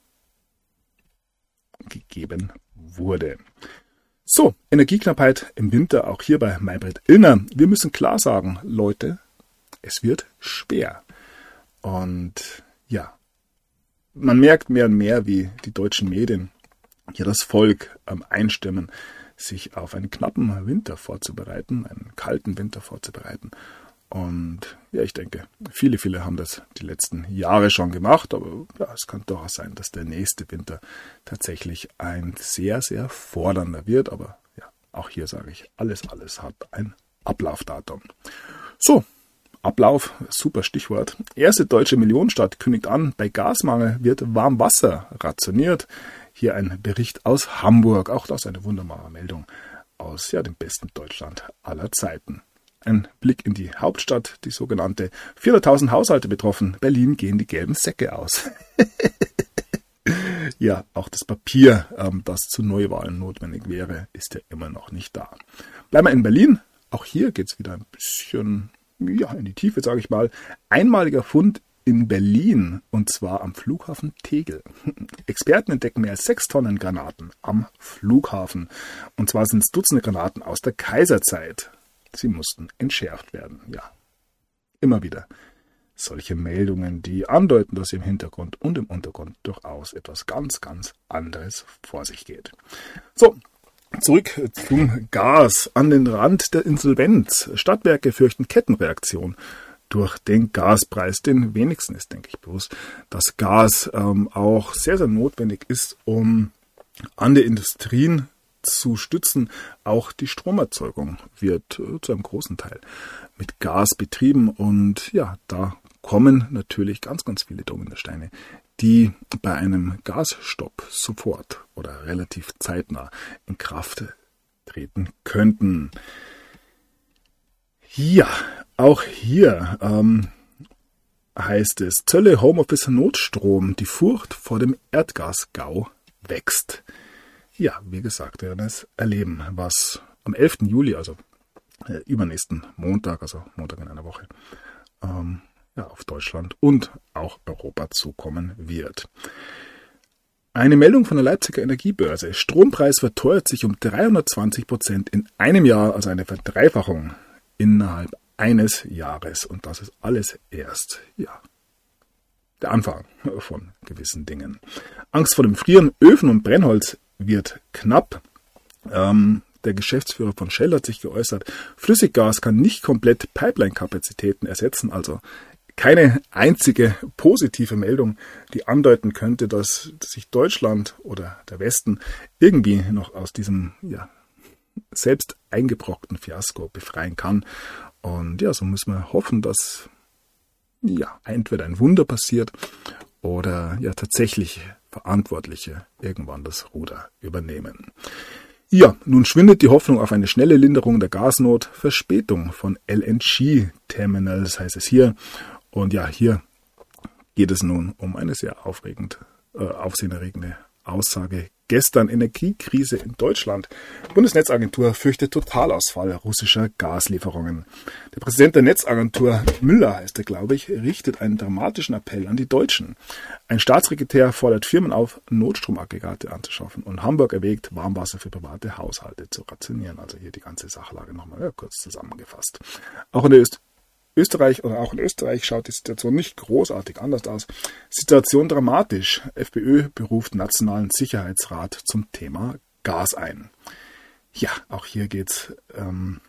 gegeben wurde. So, Energieknappheit im Winter, auch hier bei Maybrit Illner. Wir müssen klar sagen, Leute, es wird schwer. Und ja, man merkt mehr und mehr, wie die deutschen Medien hier das Volk einstimmen, sich auf einen knappen Winter vorzubereiten, einen kalten Winter vorzubereiten. Und ja, ich denke, viele haben das die letzten Jahre schon gemacht, aber ja, es kann durchaus sein, dass der nächste Winter tatsächlich ein sehr, sehr fordernder wird. Aber ja, auch hier sage ich, alles hat ein Ablaufdatum. So, Ablauf, super Stichwort. Erste deutsche Millionenstadt kündigt an, bei Gasmangel wird Warmwasser rationiert. Hier ein Bericht aus Hamburg, auch das eine wunderbare Meldung aus dem besten Deutschland aller Zeiten. Ein Blick in die Hauptstadt, die sogenannte 400.000 Haushalte betroffen. Berlin gehen die gelben Säcke aus. Ja, auch das Papier, das zu Neuwahlen notwendig wäre, ist ja immer noch nicht da. Bleiben wir in Berlin. Auch hier geht es wieder ein bisschen in die Tiefe, sage ich mal. Einmaliger Fund in Berlin, und zwar am Flughafen Tegel. Experten entdecken mehr als 6 Tonnen Granaten am Flughafen. Und zwar sind es Dutzende Granaten aus der Kaiserzeit. Sie mussten entschärft werden. Ja, immer wieder solche Meldungen, die andeuten, dass im Hintergrund und im Untergrund durchaus etwas ganz anderes vor sich geht. So, zurück zum Gas. An den Rand der Insolvenz. Stadtwerke fürchten Kettenreaktion durch den Gaspreis. Den wenigsten ist, denke ich, bewusst, dass Gas auch sehr, sehr notwendig ist, um an der Industrien zu stützen. Auch die Stromerzeugung wird zu einem großen Teil mit Gas betrieben. Und ja, da kommen natürlich ganz viele Dominosteine, die bei einem Gasstopp sofort oder relativ zeitnah in Kraft treten könnten. Ja, auch hier heißt es, Zölle, Homeoffice, Notstrom, die Furcht vor dem Erdgasgau wächst. Ja, wie gesagt, wir werden es erleben, was am 11. Juli, also übernächsten Montag, also Montag in einer Woche, auf Deutschland und auch Europa zukommen wird. Eine Meldung von der Leipziger Energiebörse. Strompreis verteuert sich um 320% in einem Jahr, also eine Verdreifachung innerhalb eines Jahres. Und das ist alles erst, der Anfang von gewissen Dingen. Angst vor dem Frieren, Öfen und Brennholz wird knapp. Der Geschäftsführer von Shell hat sich geäußert, Flüssiggas kann nicht komplett Pipeline-Kapazitäten ersetzen, also keine einzige positive Meldung, die andeuten könnte, dass sich Deutschland oder der Westen irgendwie noch aus diesem selbst eingebrockten Fiasko befreien kann. Und so müssen wir hoffen, dass entweder ein Wunder passiert oder tatsächlich Verantwortliche irgendwann das Ruder übernehmen. Ja, nun schwindet die Hoffnung auf eine schnelle Linderung der Gasnot, Verspätung von LNG-Terminals, heißt es hier. Und hier geht es nun um eine sehr aufsehenerregende Aussage. Gestern Energiekrise in Deutschland. Bundesnetzagentur fürchtet Totalausfall russischer Gaslieferungen. Der Präsident der Netzagentur, Müller heißt er, glaube ich, richtet einen dramatischen Appell an die Deutschen. Ein Staatssekretär fordert Firmen auf, Notstromaggregate anzuschaffen. Und Hamburg erwägt, Warmwasser für private Haushalte zu rationieren. Also hier die ganze Sachlage nochmal kurz zusammengefasst. Auch in Österreich schaut die Situation nicht großartig anders aus. Situation dramatisch. FPÖ beruft Nationalen Sicherheitsrat zum Thema Gas ein. Ja, auch hier geht's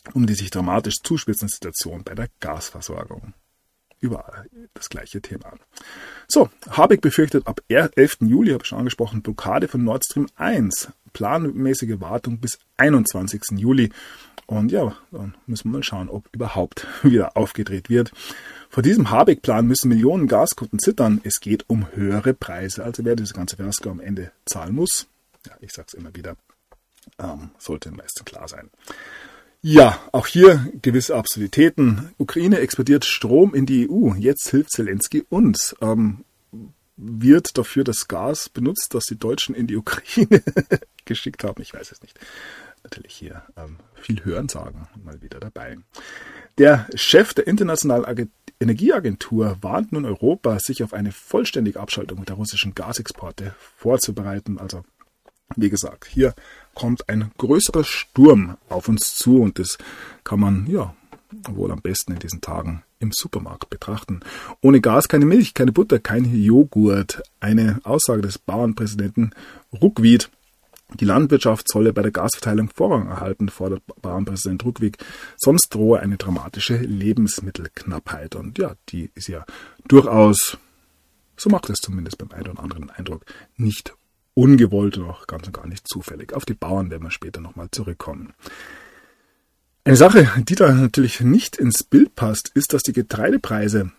um die sich dramatisch zuspitzende Situation bei der Gasversorgung. Überall das gleiche Thema. So, Habeck befürchtet ab 11. Juli, habe ich schon angesprochen, Blockade von Nord Stream 1. Planmäßige Wartung bis 21. Juli. Und ja, dann müssen wir mal schauen, ob überhaupt wieder aufgedreht wird. Vor diesem Habeck-Plan müssen Millionen Gaskunden zittern. Es geht um höhere Preise. Also wer diese ganze Fiasko am Ende zahlen muss, ja, ich sage es immer wieder, sollte den meisten klar sein. Ja, auch hier gewisse Absurditäten. Ukraine exportiert Strom in die EU. Jetzt hilft Zelensky uns. Wird dafür das Gas benutzt, das die Deutschen in die Ukraine geschickt haben? Ich weiß es nicht. Natürlich hier viel Hörensagen mal wieder dabei. Der Chef der Internationalen Energieagentur warnt nun Europa, sich auf eine vollständige Abschaltung der russischen Gasexporte vorzubereiten. Also wie gesagt, hier kommt ein größerer Sturm auf uns zu und das kann man ja wohl am besten in diesen Tagen im Supermarkt betrachten. Ohne Gas keine Milch, keine Butter, kein Joghurt. Eine Aussage des Bauernpräsidenten Ruckwied. Die Landwirtschaft solle bei der Gasverteilung Vorrang erhalten, fordert Bauernpräsident Ruckwied. Sonst drohe eine dramatische Lebensmittelknappheit. Und ja, die ist ja durchaus, so macht es zumindest beim einen oder anderen Eindruck, nicht ungewollt und auch ganz und gar nicht zufällig. Auf die Bauern werden wir später nochmal zurückkommen. Eine Sache, die da natürlich nicht ins Bild passt, ist, dass die Getreidepreise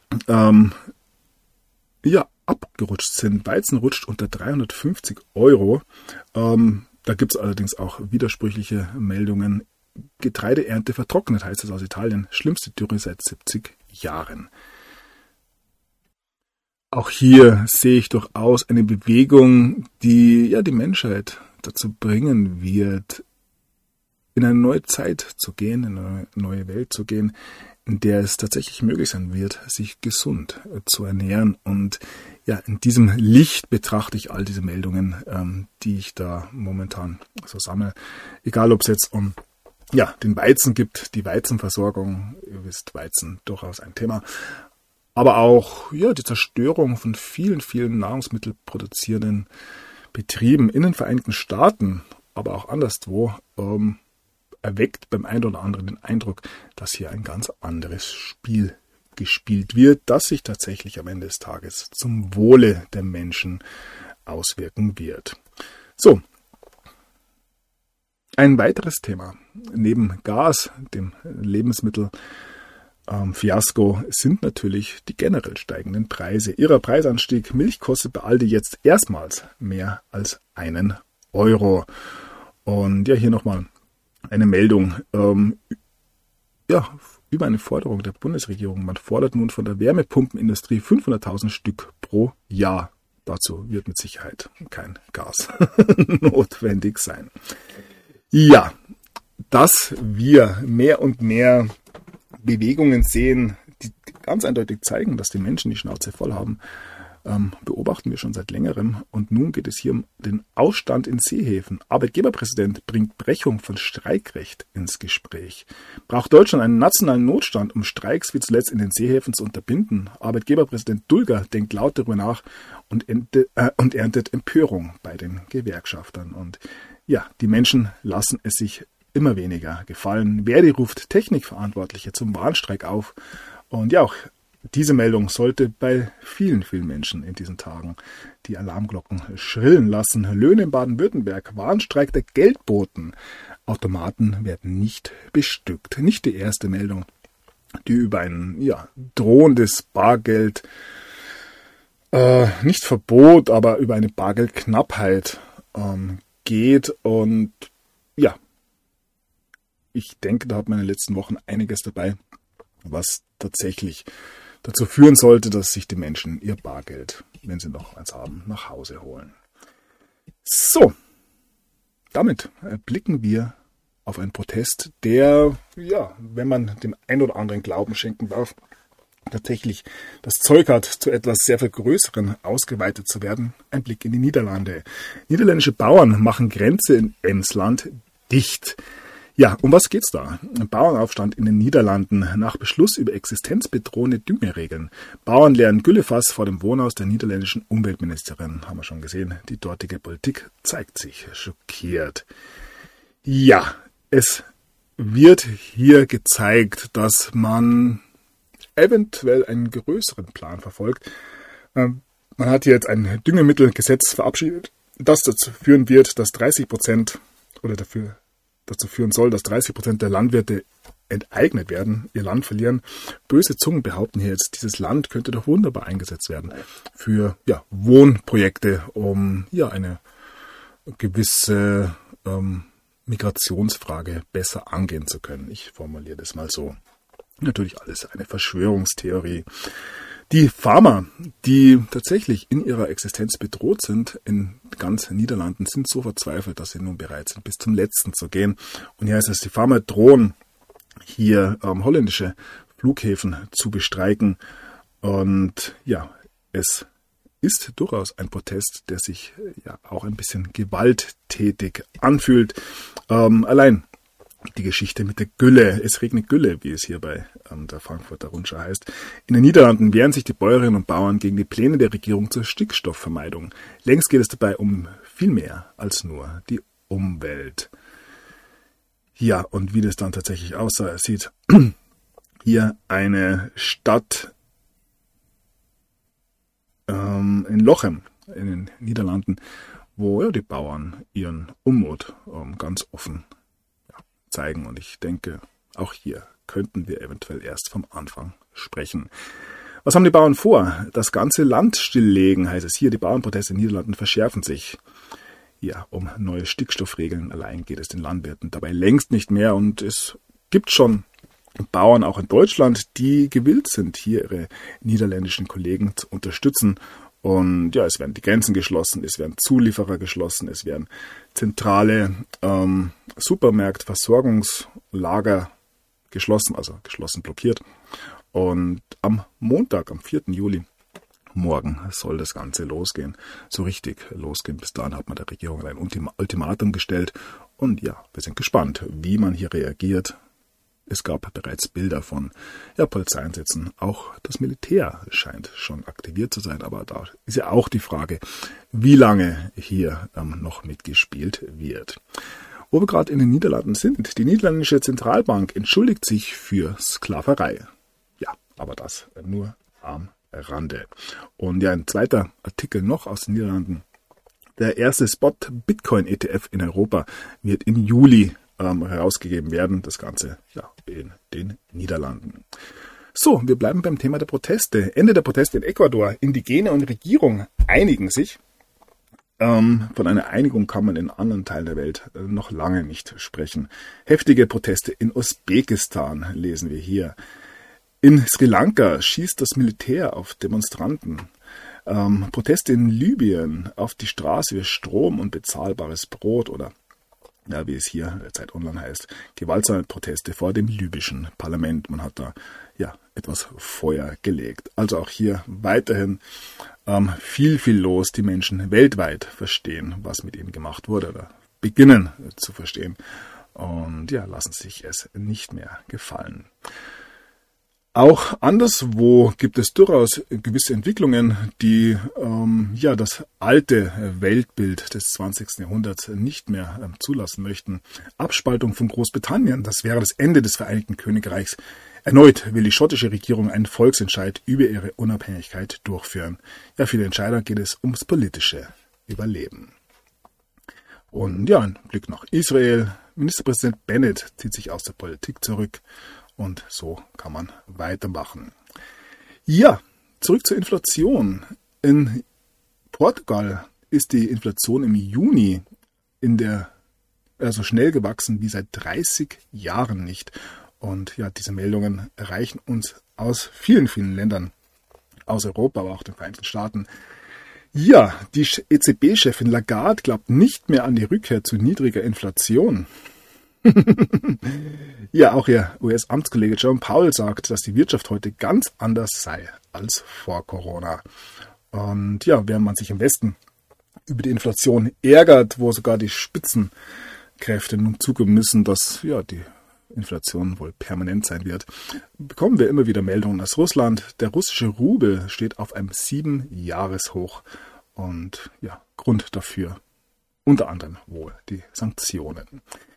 abgerutscht sind. Weizen rutscht unter 350 Euro. Da gibt es allerdings auch widersprüchliche Meldungen. Getreideernte vertrocknet, heißt es aus Italien. Schlimmste Dürre seit 70 Jahren. Auch hier sehe ich durchaus eine Bewegung, die ja die Menschheit dazu bringen wird, in eine neue Zeit zu gehen, in eine neue Welt zu gehen, in der es tatsächlich möglich sein wird, sich gesund zu ernähren. Und ja, in diesem Licht betrachte ich all diese Meldungen, die ich da momentan so sammle. Egal, ob es jetzt um den Weizen gibt, die Weizenversorgung, ihr wisst, Weizen durchaus ein Thema. Aber auch die Zerstörung von vielen, vielen nahrungsmittelproduzierenden Betrieben in den Vereinigten Staaten, aber auch anderswo, erweckt beim einen oder anderen den Eindruck, dass hier ein ganz anderes Spiel gespielt wird, das sich tatsächlich am Ende des Tages zum Wohle der Menschen auswirken wird. So, ein weiteres Thema neben Gas, dem Lebensmittel, Fiasko sind natürlich die generell steigenden Preise. Ihrer Preisanstieg: Milch kostet bei Aldi jetzt erstmals mehr als 1 Euro. Und ja, hier nochmal eine Meldung über eine Forderung der Bundesregierung. Man fordert nun von der Wärmepumpenindustrie 500.000 Stück pro Jahr. Dazu wird mit Sicherheit kein Gas notwendig sein. Ja, dass wir mehr und mehr Bewegungen sehen, die ganz eindeutig zeigen, dass die Menschen die Schnauze voll haben, beobachten wir schon seit längerem. Und nun geht es hier um den Ausstand in Seehäfen. Arbeitgeberpräsident bringt Brechung von Streikrecht ins Gespräch. Braucht Deutschland einen nationalen Notstand, um Streiks wie zuletzt in den Seehäfen zu unterbinden? Arbeitgeberpräsident Dulger denkt laut darüber nach und erntet Empörung bei den Gewerkschaftern. Und ja, die Menschen lassen es sich immer weniger gefallen. Verdi ruft Technikverantwortliche zum Warnstreik auf. Und ja, auch diese Meldung sollte bei vielen, vielen Menschen in diesen Tagen die Alarmglocken schrillen lassen. Löhne in Baden-Württemberg, Warnstreik der Geldboten. Automaten werden nicht bestückt. Nicht die erste Meldung, die über ein drohendes Bargeld, nicht Verbot, aber über eine Bargeldknappheit geht. Und ja, ich denke, da hat man in den letzten Wochen einiges dabei, was tatsächlich dazu führen sollte, dass sich die Menschen ihr Bargeld, wenn sie noch eins haben, nach Hause holen. So, damit blicken wir auf einen Protest, der, wenn man dem ein oder anderen Glauben schenken darf, tatsächlich das Zeug hat, zu etwas sehr viel Größeren ausgeweitet zu werden. Ein Blick in die Niederlande. Niederländische Bauern machen Grenze in Emsland dicht. Ja, um was geht's da? Bauernaufstand in den Niederlanden nach Beschluss über existenzbedrohende Düngeregeln. Bauern leeren Güllefass vor dem Wohnhaus der niederländischen Umweltministerin. Haben wir schon gesehen, die dortige Politik zeigt sich schockiert. Ja, es wird hier gezeigt, dass man eventuell einen größeren Plan verfolgt. Man hat hier jetzt ein Düngemittelgesetz verabschiedet, das dazu führen wird, dass 30% oder dazu führen soll, dass 30% der Landwirte enteignet werden, ihr Land verlieren. Böse Zungen behaupten hier jetzt, dieses Land könnte doch wunderbar eingesetzt werden für Wohnprojekte, um eine gewisse Migrationsfrage besser angehen zu können. Ich formuliere das mal so. Natürlich alles eine Verschwörungstheorie. Die Farmer, die tatsächlich in ihrer Existenz bedroht sind in ganz Niederlanden, sind so verzweifelt, dass sie nun bereit sind, bis zum Letzten zu gehen. Und hier heißt es, die Farmer drohen, hier holländische Flughäfen zu bestreiken. Und es ist durchaus ein Protest, der sich auch ein bisschen gewalttätig anfühlt. Allein die Geschichte mit der Gülle. Es regnet Gülle, wie es hier bei der Frankfurter Rundschau heißt. In den Niederlanden wehren sich die Bäuerinnen und Bauern gegen die Pläne der Regierung zur Stickstoffvermeidung. Längst geht es dabei um viel mehr als nur die Umwelt. Ja, und wie das dann tatsächlich aussieht, hier eine Stadt in Lochem in den Niederlanden, wo die Bauern ihren Unmut ganz offen zeigen. Und ich denke, auch hier könnten wir eventuell erst vom Anfang sprechen. Was haben die Bauern vor? Das ganze Land stilllegen, heißt es hier. Die Bauernproteste in den Niederlanden verschärfen sich. Ja, um neue Stickstoffregeln allein geht es den Landwirten dabei längst nicht mehr. Und es gibt schon Bauern auch in Deutschland, die gewillt sind, hier ihre niederländischen Kollegen zu unterstützen. Und es werden die Grenzen geschlossen, es werden Zulieferer geschlossen, es werden zentrale Supermärkte, Versorgungslager geschlossen, also geschlossen blockiert. Und am Montag, am 4. Juli, morgen soll das Ganze losgehen, so richtig losgehen. Bis dahin hat man der Regierung ein Ultimatum gestellt. Und wir sind gespannt, wie man hier reagiert. Es gab bereits Bilder von Polizeieinsätzen. Auch das Militär scheint schon aktiviert zu sein. Aber da ist ja auch die Frage, wie lange hier noch mitgespielt wird. Wo wir gerade in den Niederlanden sind. Die niederländische Zentralbank entschuldigt sich für Sklaverei. Ja, aber das nur am Rande. Und ein zweiter Artikel noch aus den Niederlanden. Der erste Spot-Bitcoin-ETF in Europa wird im Juli herausgegeben werden. Das Ganze in den Niederlanden. So, wir bleiben beim Thema der Proteste. Ende der Proteste in Ecuador. Indigene und Regierung einigen sich. Von einer Einigung kann man in anderen Teilen der Welt noch lange nicht sprechen. Heftige Proteste in Usbekistan lesen wir hier. In Sri Lanka schießt das Militär auf Demonstranten. Proteste in Libyen auf die Straße für Strom und bezahlbares Brot oder wie es hier in der Zeit Online heißt, gewaltsame Proteste vor dem libyschen Parlament. Man hat da etwas Feuer gelegt. Also auch hier weiterhin viel los. Die Menschen weltweit verstehen, was mit ihnen gemacht wurde oder beginnen zu verstehen und lassen sich es nicht mehr gefallen. Auch anderswo gibt es durchaus gewisse Entwicklungen, die das alte Weltbild des 20. Jahrhunderts nicht mehr zulassen möchten. Abspaltung von Großbritannien, das wäre das Ende des Vereinigten Königreichs. Erneut will die schottische Regierung einen Volksentscheid über ihre Unabhängigkeit durchführen. Für die Entscheider geht es ums politische Überleben. Und ein Blick nach Israel. Ministerpräsident Bennett zieht sich aus der Politik zurück. Und so kann man weitermachen. Zurück zur Inflation. In Portugal ist die Inflation im Juni so schnell gewachsen wie seit 30 Jahren nicht. Und diese Meldungen erreichen uns aus vielen Ländern, aus Europa, aber auch den Vereinigten Staaten. Die EZB-Chefin Lagarde glaubt nicht mehr an die Rückkehr zu niedriger Inflation. Auch ihr US-Amtskollege Jerome Powell sagt, dass die Wirtschaft heute ganz anders sei als vor Corona. Und während man sich im Westen über die Inflation ärgert, wo sogar die Spitzenkräfte nun zugeben müssen, dass die Inflation wohl permanent sein wird, bekommen wir immer wieder Meldungen aus Russland. Der russische Rubel steht auf einem 7-Jahres-Hoch und Grund dafür unter anderem wohl die Sanktionen.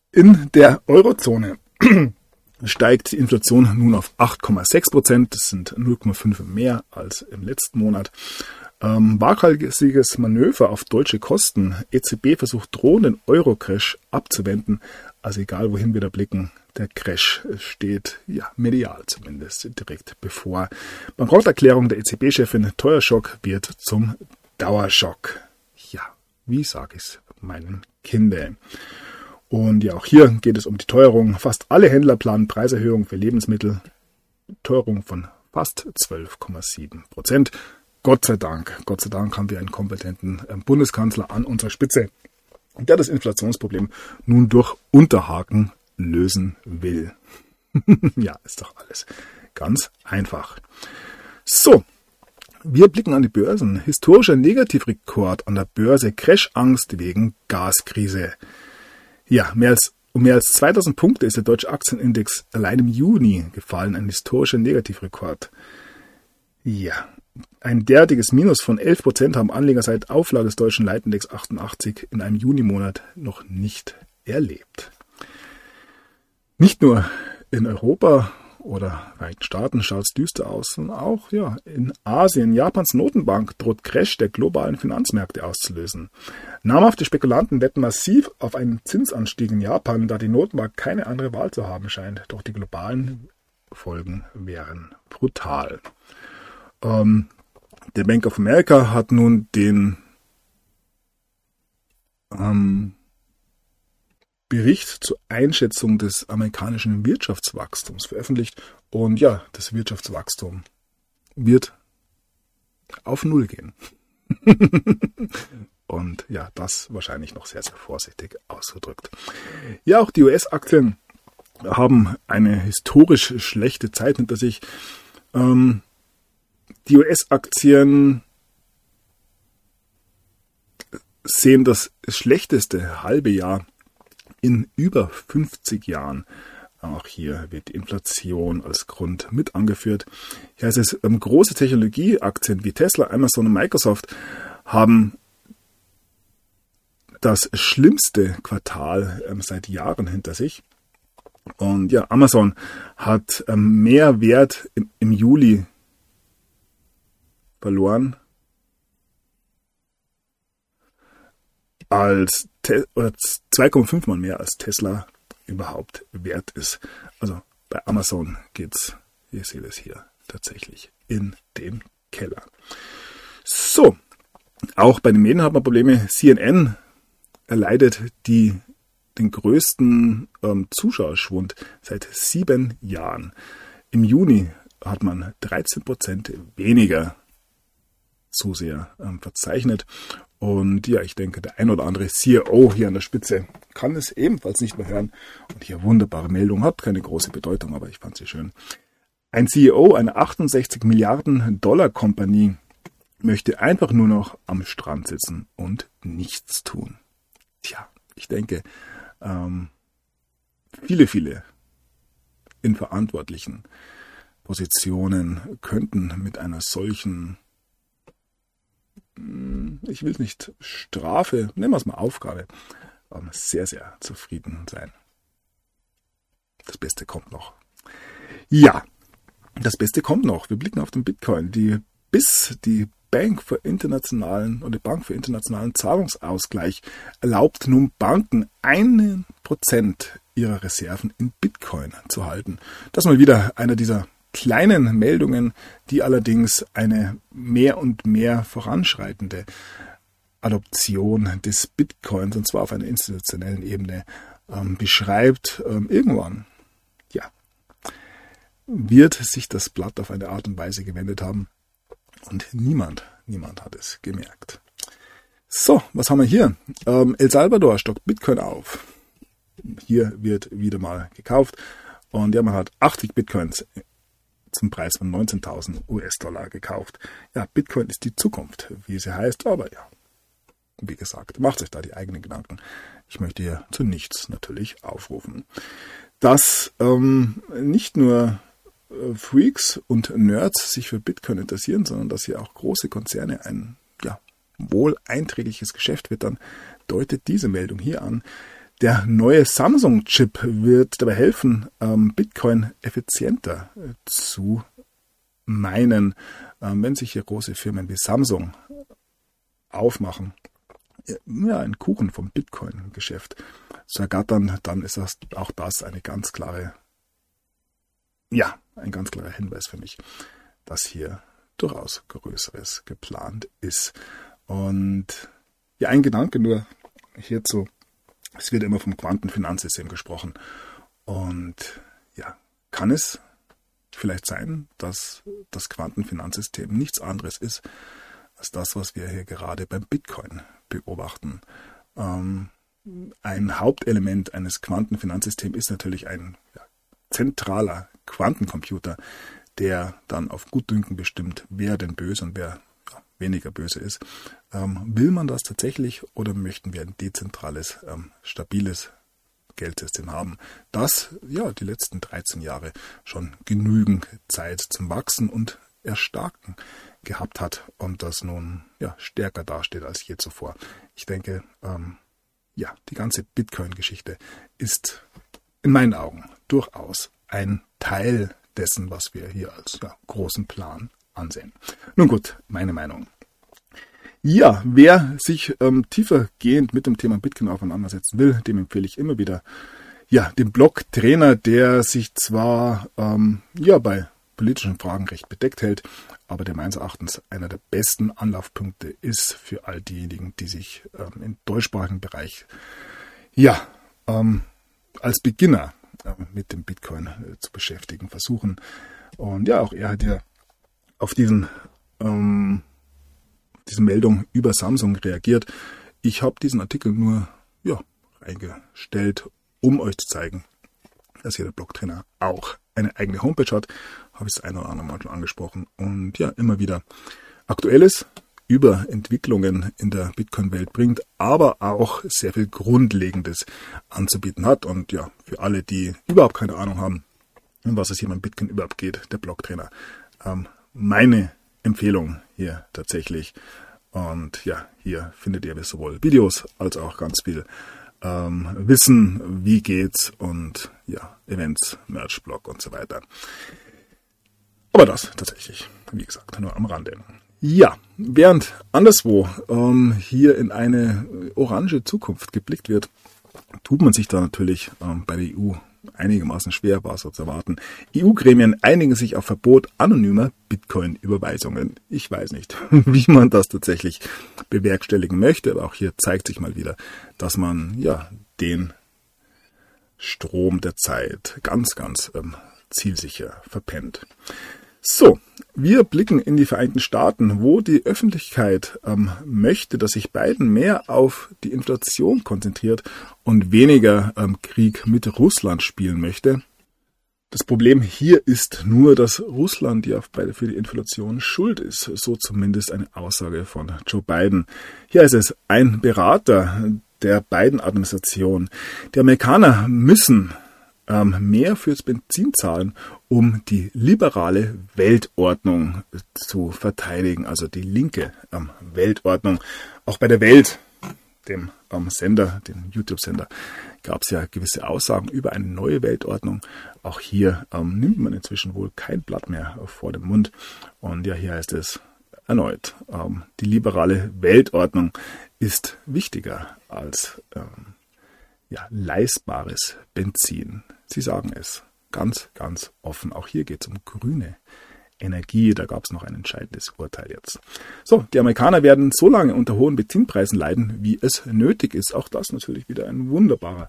In der Eurozone steigt die Inflation nun auf 8,6%. Das sind 0,5 mehr als im letzten Monat. Waghalsiges Manöver auf deutsche Kosten. EZB versucht drohenden Euro-Crash abzuwenden. Also egal, wohin wir da blicken, der Crash steht, ja, medial zumindest, direkt bevor. Bankrotterklärung der EZB-Chefin, Teuerschock wird zum Dauerschock. Ja, wie sage ich es meinen Kindern? Und ja, auch hier geht es um die Teuerung. Fast alle Händler planen Preiserhöhungen für Lebensmittel. Teuerung von fast 12,7%. Gott sei Dank haben wir einen kompetenten Bundeskanzler an unserer Spitze, der das Inflationsproblem nun durch Unterhaken lösen will. Ja, ist doch alles ganz einfach. So, wir blicken an die Börsen. Historischer Negativrekord an der Börse, Crashangst wegen Gaskrise. Ja, um mehr als 2000 Punkte ist der deutsche Aktienindex allein im Juni gefallen, ein historischer Negativrekord. Ja, ein derartiges Minus von 11% haben Anleger seit Auflage des deutschen Leitindex 88 in einem Junimonat noch nicht erlebt. Nicht nur in Europa oder Vereinigten Staaten schaut es düster aus, sondern auch in Asien. Japans Notenbank droht Crash der globalen Finanzmärkte auszulösen. Namhafte Spekulanten wetten massiv auf einen Zinsanstieg in Japan, da die Notenbank keine andere Wahl zu haben scheint. Doch die globalen Folgen wären brutal. Der Bank of America hat nun den Bericht zur Einschätzung des amerikanischen Wirtschaftswachstums veröffentlicht. Und ja, das Wirtschaftswachstum wird auf Null gehen. Und ja, das wahrscheinlich noch sehr, sehr vorsichtig ausgedrückt. Ja, auch die US-Aktien haben eine historisch schlechte Zeit hinter sich. Die US-Aktien sehen das schlechteste halbe Jahr in über 50 Jahren. Auch hier wird die Inflation als Grund mit angeführt. Hier heißt es, große Technologieaktien wie Tesla, Amazon und Microsoft haben das schlimmste Quartal seit Jahren hinter sich. Und ja, Amazon hat mehr Wert im Juli verloren als 2,5 Mal mehr als Tesla überhaupt wert ist. Also bei Amazon geht's, ihr seht es hier, tatsächlich in den Keller. So, auch bei den Medien hat man Probleme. CNN erleidet den größten Zuschauerschwund seit 7 Jahren. Im Juni hat man 13% weniger Zuseher verzeichnet. Und ja, ich denke, der ein oder andere CEO hier an der Spitze kann es ebenfalls nicht mehr hören. Und hier wunderbare Meldung, hat keine große Bedeutung, aber ich fand sie schön. Ein CEO einer 68 Milliarden Dollar Kompanie möchte einfach nur noch am Strand sitzen und nichts tun. Tja, ich denke, viele in verantwortlichen Positionen könnten mit einer solchen, ich will es nicht Strafe, nennen wir es mal Aufgabe, sehr, sehr zufrieden sein. Das Beste kommt noch. Ja, das Beste kommt noch. Wir blicken auf den Bitcoin. Die Bank für internationalen Zahlungsausgleich erlaubt nun Banken 1% ihrer Reserven in Bitcoin zu halten. Das ist mal wieder einer dieser kleinen Meldungen, die allerdings eine mehr und mehr voranschreitende Adoption des Bitcoins, und zwar auf einer institutionellen Ebene, beschreibt. Irgendwann, ja, wird sich das Blatt auf eine Art und Weise gewendet haben und niemand hat es gemerkt. So, was haben wir hier? El Salvador stockt Bitcoin auf. Hier wird wieder mal gekauft und ja, man hat 80 Bitcoins zum Preis von 19.000 US-Dollar gekauft. Ja, Bitcoin ist die Zukunft, wie sie heißt, aber ja, wie gesagt, macht euch da die eigenen Gedanken. Ich möchte hier zu nichts natürlich aufrufen. Dass nicht nur Freaks und Nerds sich für Bitcoin interessieren, sondern dass hier auch große Konzerne ein wohl einträgliches Geschäft wittern, deutet diese Meldung hier an. Der neue Samsung-Chip wird dabei helfen, Bitcoin effizienter zu meinen. Wenn sich hier große Firmen wie Samsung aufmachen, einen Kuchen vom Bitcoin-Geschäft zu ergattern, dann ist auch das ein ganz klarer Hinweis für mich, dass hier durchaus Größeres geplant ist. Und ja, ein Gedanke nur hierzu. Es wird immer vom Quantenfinanzsystem gesprochen. Und ja, kann es vielleicht sein, dass das Quantenfinanzsystem nichts anderes ist, als das, was wir hier gerade beim Bitcoin beobachten. Ein Hauptelement eines Quantenfinanzsystems ist natürlich ein zentraler Quantencomputer, der dann auf Gutdünken bestimmt, wer denn böse und wer weniger böse ist. Will man das tatsächlich oder möchten wir ein dezentrales, stabiles Geldsystem haben, das die letzten 13 Jahre schon genügend Zeit zum Wachsen und Erstarken gehabt hat und das nun stärker dasteht als je zuvor. Ich denke, die ganze Bitcoin-Geschichte ist in meinen Augen durchaus ein Teil dessen, was wir hier als großen Plan ansehen. Nun gut, meine Meinung. Ja, wer sich tiefergehend mit dem Thema Bitcoin auseinandersetzen will, dem empfehle ich immer wieder den Blog-Trainer, der sich zwar bei politischen Fragen recht bedeckt hält, aber der meines Erachtens einer der besten Anlaufpunkte ist für all diejenigen, die sich im deutschsprachigen Bereich als Beginner mit dem Bitcoin zu beschäftigen versuchen. Und auch er hat auf diese Meldung über Samsung reagiert. Ich habe diesen Artikel nur reingestellt, um euch zu zeigen, dass hier der Blogtrainer auch eine eigene Homepage hat. Habe ich das ein oder andere Mal schon angesprochen. Und immer wieder Aktuelles über Entwicklungen in der Bitcoin-Welt bringt, aber auch sehr viel Grundlegendes anzubieten hat. Und für alle, die überhaupt keine Ahnung haben, um was es hier beim Bitcoin überhaupt geht, der Blogtrainer, meine Empfehlung hier tatsächlich. Und hier findet ihr sowohl Videos als auch ganz viel Wissen, wie geht's und Events, Merch, Blog und so weiter. Aber das tatsächlich, wie gesagt, nur am Rande. Ja, während anderswo hier in eine orange Zukunft geblickt wird, tut man sich da natürlich bei der EU einigermaßen schwer, war so zu erwarten. EU-Gremien einigen sich auf Verbot anonymer Bitcoin-Überweisungen. Ich weiß nicht, wie man das tatsächlich bewerkstelligen möchte, aber auch hier zeigt sich mal wieder, dass man den Strom der Zeit ganz, ganz zielsicher verpennt. So, wir blicken in die Vereinigten Staaten, wo die Öffentlichkeit möchte, dass sich Biden mehr auf die Inflation konzentriert und weniger Krieg mit Russland spielen möchte. Das Problem hier ist nur, dass Russland für die Inflation schuld ist, so zumindest eine Aussage von Joe Biden. Hier heißt es, ein Berater der Biden-Administration. Die Amerikaner müssen mehr fürs Benzin zahlen, um die liberale Weltordnung zu verteidigen, also die linke Weltordnung. Auch bei der Welt, dem Sender, dem YouTube-Sender, gab es gewisse Aussagen über eine neue Weltordnung. Auch hier nimmt man inzwischen wohl kein Blatt mehr vor den Mund. Und hier heißt es erneut, die liberale Weltordnung ist wichtiger als leistbares Benzin. Sie sagen es ganz, ganz offen. Auch hier geht es um grüne Energie. Da gab es noch ein entscheidendes Urteil jetzt. So, die Amerikaner werden so lange unter hohen Benzinpreisen leiden, wie es nötig ist. Auch das natürlich wieder ein wunderbarer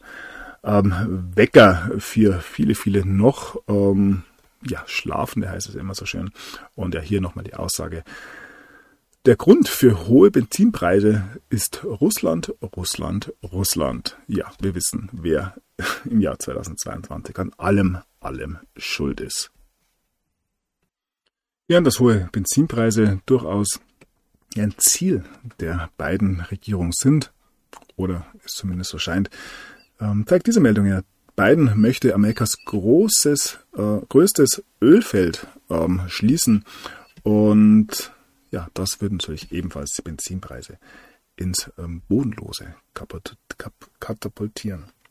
Wecker für viele, viele noch Schlafende, heißt es immer so schön. Und hier nochmal die Aussage. Der Grund für hohe Benzinpreise ist Russland, Russland, Russland. Ja, wir wissen, wer im Jahr 2022 an allem schuld ist. Während das hohe Benzinpreise durchaus ein Ziel der beiden Regierungen sind, oder es zumindest so scheint, zeigt diese Meldung ja, Biden möchte Amerikas größtes Ölfeld schließen und das würde natürlich ebenfalls die Benzinpreise ins Bodenlose katapultieren.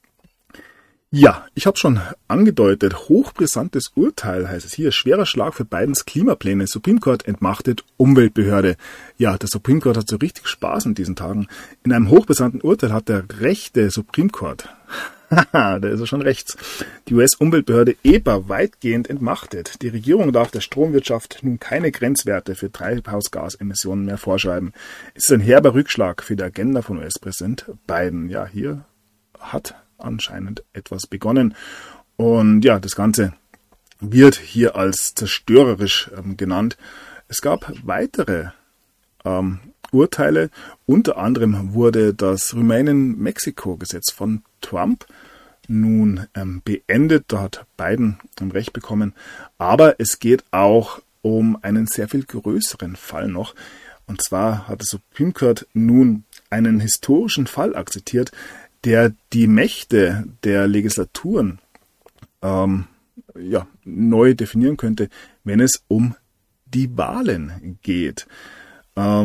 Ja, ich habe schon angedeutet, hochbrisantes Urteil heißt es hier, schwerer Schlag für Bidens Klimapläne, Supreme Court entmachtet Umweltbehörde. Ja, der Supreme Court hat so richtig Spaß in diesen Tagen. In einem hochbrisanten Urteil hat der rechte Supreme Court, haha, der ist ja schon rechts, die US-Umweltbehörde EPA weitgehend entmachtet. Die Regierung darf der Stromwirtschaft nun keine Grenzwerte für Treibhausgasemissionen mehr vorschreiben. Es ist ein herber Rückschlag für die Agenda von US-Präsident Biden. Ja, hier hat anscheinend etwas begonnen. Und ja, das Ganze wird hier als zerstörerisch genannt. Es gab weitere Urteile. Unter anderem wurde das Remain-in-Mexico-Gesetz von Trump nun beendet. Da hat Biden Recht bekommen. Aber es geht auch um einen sehr viel größeren Fall noch. Und zwar hat das Supreme Court nun einen historischen Fall akzeptiert, der die Mächte der Legislaturen neu definieren könnte, wenn es um die Wahlen geht. Das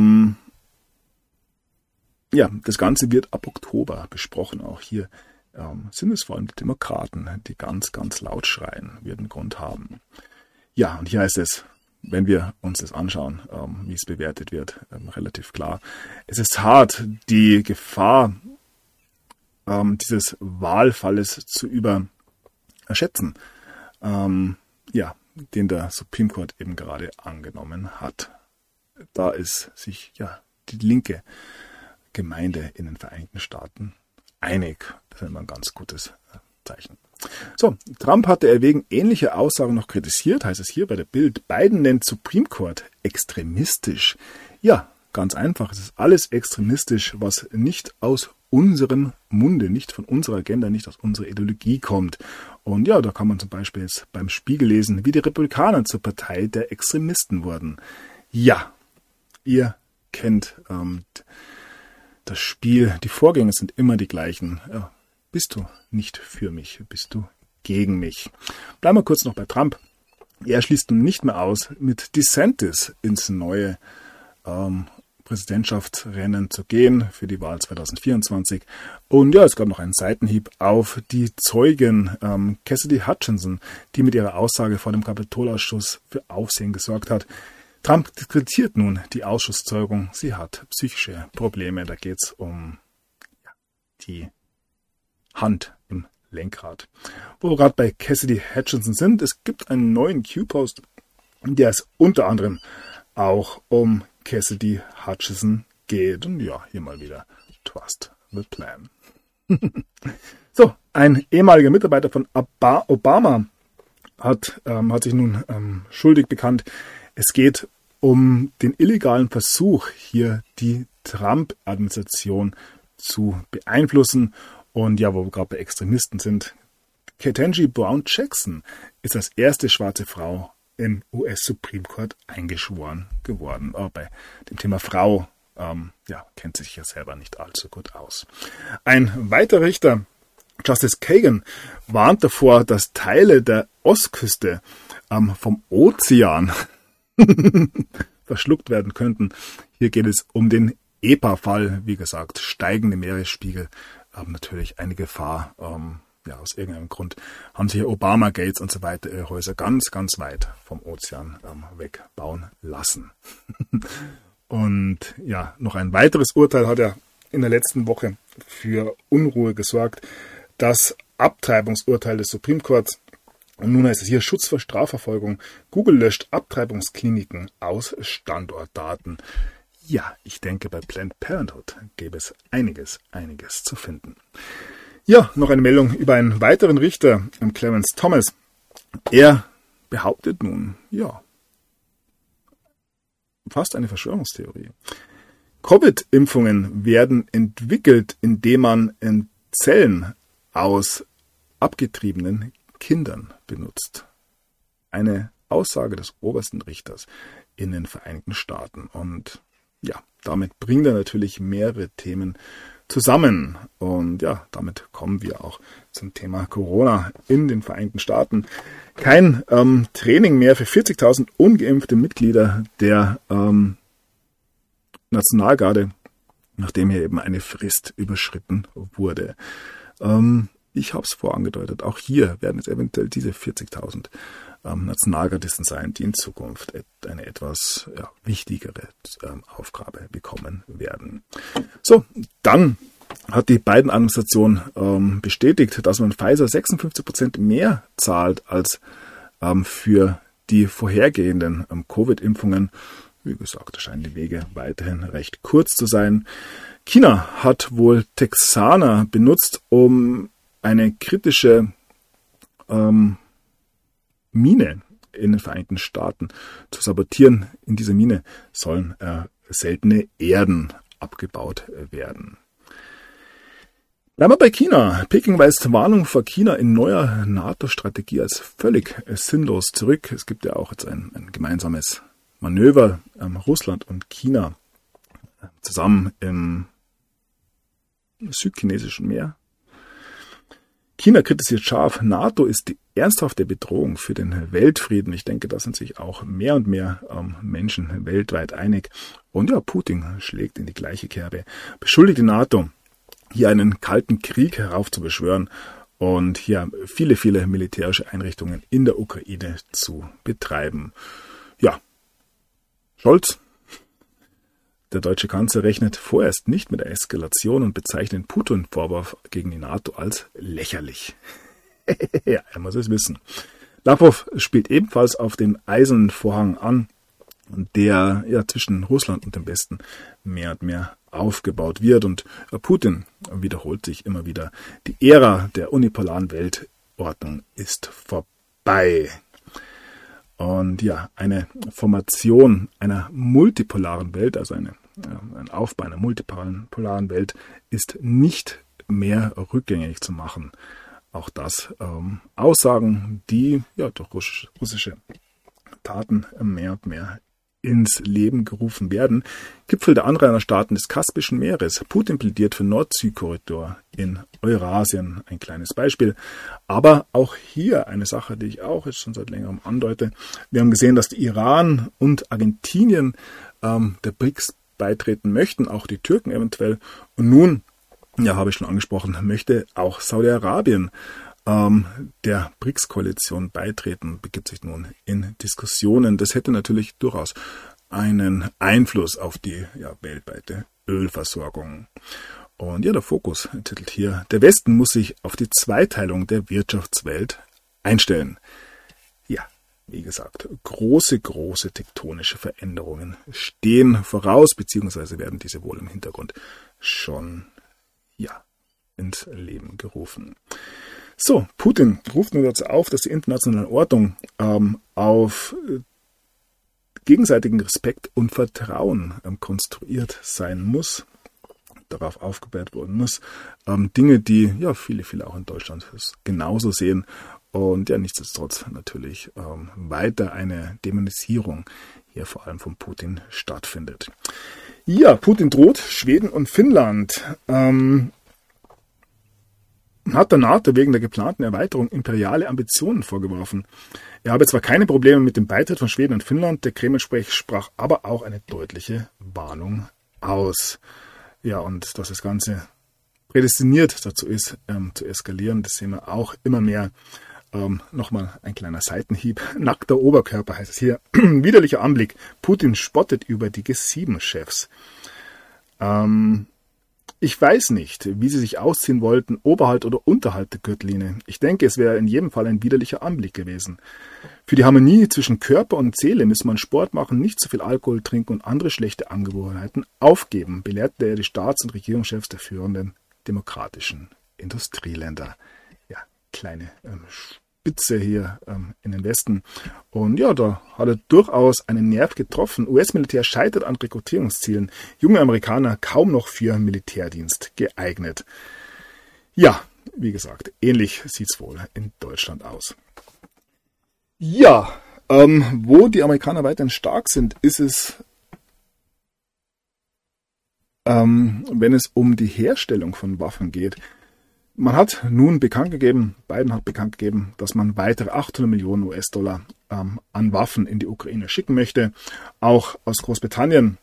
Ganze wird ab Oktober besprochen. Auch hier sind es vor allem die Demokraten, die ganz, ganz laut schreien, werden Grund haben. Ja, und hier heißt es, wenn wir uns das anschauen, wie es bewertet wird, relativ klar. Es ist hart, die Gefahr dieses Wahlfalles zu überschätzen, den der Supreme Court eben gerade angenommen hat. Da ist sich die linke Gemeinde in den Vereinigten Staaten einig. Das ist immer ein ganz gutes Zeichen. So, Trump hatte wegen ähnlicher Aussagen noch kritisiert, heißt es hier bei der Bild. Biden nennt Supreme Court extremistisch. Ja, ganz einfach. Es ist alles extremistisch, was nicht aus unserem Munde, nicht von unserer Agenda, nicht aus unserer Ideologie kommt. Und ja, da kann man zum Beispiel jetzt beim Spiegel lesen, wie die Republikaner zur Partei der Extremisten wurden. Ja, ihr kennt das Spiel, die Vorgänge sind immer die gleichen. Ja, bist du nicht für mich, bist du gegen mich. Bleiben wir kurz noch bei Trump. Er schließt nun nicht mehr aus, mit DeSantis ins neue Präsidentschaftsrennen zu gehen für die Wahl 2024. Und ja, es gab noch einen Seitenhieb auf die Zeugin Cassidy Hutchinson, die mit ihrer Aussage vor dem Kapitolausschuss für Aufsehen gesorgt hat. Trump kritisiert nun die Ausschusszeugung. Sie hat psychische Probleme. Da geht es um die Hand im Lenkrad. Wo wir gerade bei Cassidy Hutchinson sind, es gibt einen neuen Q-Post, der es unter anderem auch um Cassidy Hutchinson geht. Und ja, hier mal wieder Trust the Plan. So, ein ehemaliger Mitarbeiter von Obama hat sich nun schuldig bekannt. Es geht um den illegalen Versuch, hier die Trump-Administration zu beeinflussen. Und ja, wo wir gerade bei Extremisten sind, Ketanji Brown Jackson ist als erste schwarze Frau im US-Supreme Court eingeschworen geworden. Aber bei dem Thema Frau kennt sich ja selber nicht allzu gut aus. Ein weiterer Richter, Justice Kagan, warnt davor, dass Teile der Ostküste vom Ozean verschluckt werden könnten. Hier geht es um den EPA-Fall. Wie gesagt, steigende Meeresspiegel haben natürlich eine Gefahr. Aus irgendeinem Grund haben sich Obama, Gates und so weiter ihre Häuser ganz, ganz weit vom Ozean wegbauen lassen. Und ja, noch ein weiteres Urteil hat er in der letzten Woche für Unruhe gesorgt. Das Abtreibungsurteil des Supreme Courts. Und nun heißt es hier Schutz vor Strafverfolgung. Google löscht Abtreibungskliniken aus Standortdaten. Ja, ich denke, bei Planned Parenthood gäbe es einiges zu finden. Ja, noch eine Meldung über einen weiteren Richter, Clarence Thomas. Er behauptet nun, fast eine Verschwörungstheorie. Covid-Impfungen werden entwickelt, indem man Zellen aus abgetriebenen Kindern benutzt. Eine Aussage des obersten Richters in den Vereinigten Staaten. Und ja, damit bringt er natürlich mehrere Themen zusammen. Und ja, damit kommen wir auch zum Thema Corona in den Vereinigten Staaten. Kein Training mehr für 40.000 ungeimpfte Mitglieder der Nationalgarde, nachdem hier eben eine Frist überschritten wurde. ich habe es vorangedeutet, auch hier werden es eventuell diese 40.000 Nationalgardisten sein, die in Zukunft eine etwas wichtigere Aufgabe bekommen werden. So, dann hat die Biden-Administration bestätigt, dass man Pfizer 56% mehr zahlt als für die vorhergehenden Covid-Impfungen. Wie gesagt, da scheinen die Wege weiterhin recht kurz zu sein. China hat wohl Texaner benutzt, um eine kritische Mine in den Vereinigten Staaten zu sabotieren. In dieser Mine sollen seltene Erden abgebaut werden. Bleiben wir bei China. Peking weist Warnung vor China in neuer NATO-Strategie als völlig sinnlos zurück. Es gibt ja auch jetzt ein gemeinsames Manöver, Russland und China zusammen im südchinesischen Meer. China kritisiert scharf, NATO ist die ernsthafte Bedrohung für den Weltfrieden. Ich denke, da sind sich auch mehr und mehr Menschen weltweit einig. Und ja, Putin schlägt in die gleiche Kerbe, beschuldigt die NATO, hier einen kalten Krieg heraufzubeschwören und hier viele, viele militärische Einrichtungen in der Ukraine zu betreiben. Ja, Scholz, der deutsche Kanzler, rechnet vorerst nicht mit der Eskalation und bezeichnet den Putin-Vorwurf gegen die NATO als lächerlich. Ja, er muss es wissen. Lavrov spielt ebenfalls auf den eisernen Vorhang an, der zwischen Russland und dem Westen mehr und mehr aufgebaut wird. Und Putin wiederholt sich immer wieder. Die Ära der unipolaren Weltordnung ist vorbei. Und ja, eine Formation einer multipolaren Welt, also ein Aufbau einer multipolaren Welt, ist nicht mehr rückgängig zu machen. Auch das Aussagen, die durch russische Taten mehr und mehr ins Leben gerufen werden. Gipfel der Anrainerstaaten des Kaspischen Meeres. Putin plädiert für Nord-Süd-Korridor in Eurasien. Ein kleines Beispiel. Aber auch hier eine Sache, die ich auch jetzt schon seit längerem andeute. Wir haben gesehen, dass die Iran und Argentinien der BRICS beitreten möchten, auch die Türken eventuell. Und nun, habe ich schon angesprochen, möchte auch Saudi-Arabien der BRICS-Koalition beitreten, begibt sich nun in Diskussionen. Das hätte natürlich durchaus einen Einfluss auf die weltweite Ölversorgung. Und der Fokus titelt hier: Der Westen muss sich auf die Zweiteilung der Wirtschaftswelt einstellen. Ja, wie gesagt, große tektonische Veränderungen stehen voraus, beziehungsweise werden diese wohl im Hintergrund schon ins Leben gerufen. So, Putin ruft nun dazu auf, dass die internationale Ordnung auf gegenseitigen Respekt und Vertrauen konstruiert sein muss, darauf aufgebaut worden muss. Dinge, die viele auch in Deutschland genauso sehen und nichtsdestotrotz natürlich weiter eine Dämonisierung hier vor allem von Putin stattfindet. Ja, Putin droht Schweden und Finnland. Hat der NATO wegen der geplanten Erweiterung imperiale Ambitionen vorgeworfen. Er habe zwar keine Probleme mit dem Beitritt von Schweden und Finnland, der Kreml sprach aber auch eine deutliche Warnung aus. Ja, und dass das Ganze prädestiniert dazu ist, zu eskalieren, das sehen wir auch immer mehr. Nochmal ein kleiner Seitenhieb. Nackter Oberkörper heißt es hier. Widerlicher Anblick. Putin spottet über die G7-Chefs. Ich weiß nicht, wie sie sich ausziehen wollten, oberhalb oder unterhalb der Gürtellinie. Ich denke, es wäre in jedem Fall ein widerlicher Anblick gewesen. Für die Harmonie zwischen Körper und Seele muss man Sport machen, nicht zu viel Alkohol trinken und andere schlechte Angewohnheiten aufgeben, belehrte er die Staats- und Regierungschefs der führenden demokratischen Industrieländer. Ja, kleine Spitze hier in den Westen. Und da hat er durchaus einen Nerv getroffen. US-Militär scheitert an Rekrutierungszielen. Junge Amerikaner kaum noch für Militärdienst geeignet. Ja, wie gesagt, ähnlich sieht's wohl in Deutschland aus. Ja, wo die Amerikaner weiterhin stark sind, ist es, wenn es um die Herstellung von Waffen geht. Man hat nun bekannt gegeben, Biden hat bekannt gegeben, dass man weitere 800 Millionen US-Dollar an Waffen in die Ukraine schicken möchte. Auch aus Großbritannien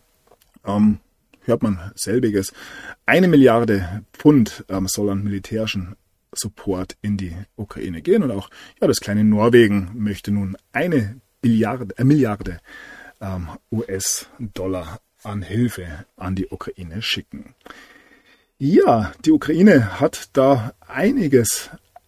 hört man selbiges. 1 Milliarde Pfund soll an militärischen Support in die Ukraine gehen. Und auch das kleine Norwegen möchte nun eine Milliarde US-Dollar an Hilfe an die Ukraine schicken. Ja, die Ukraine hat da einiges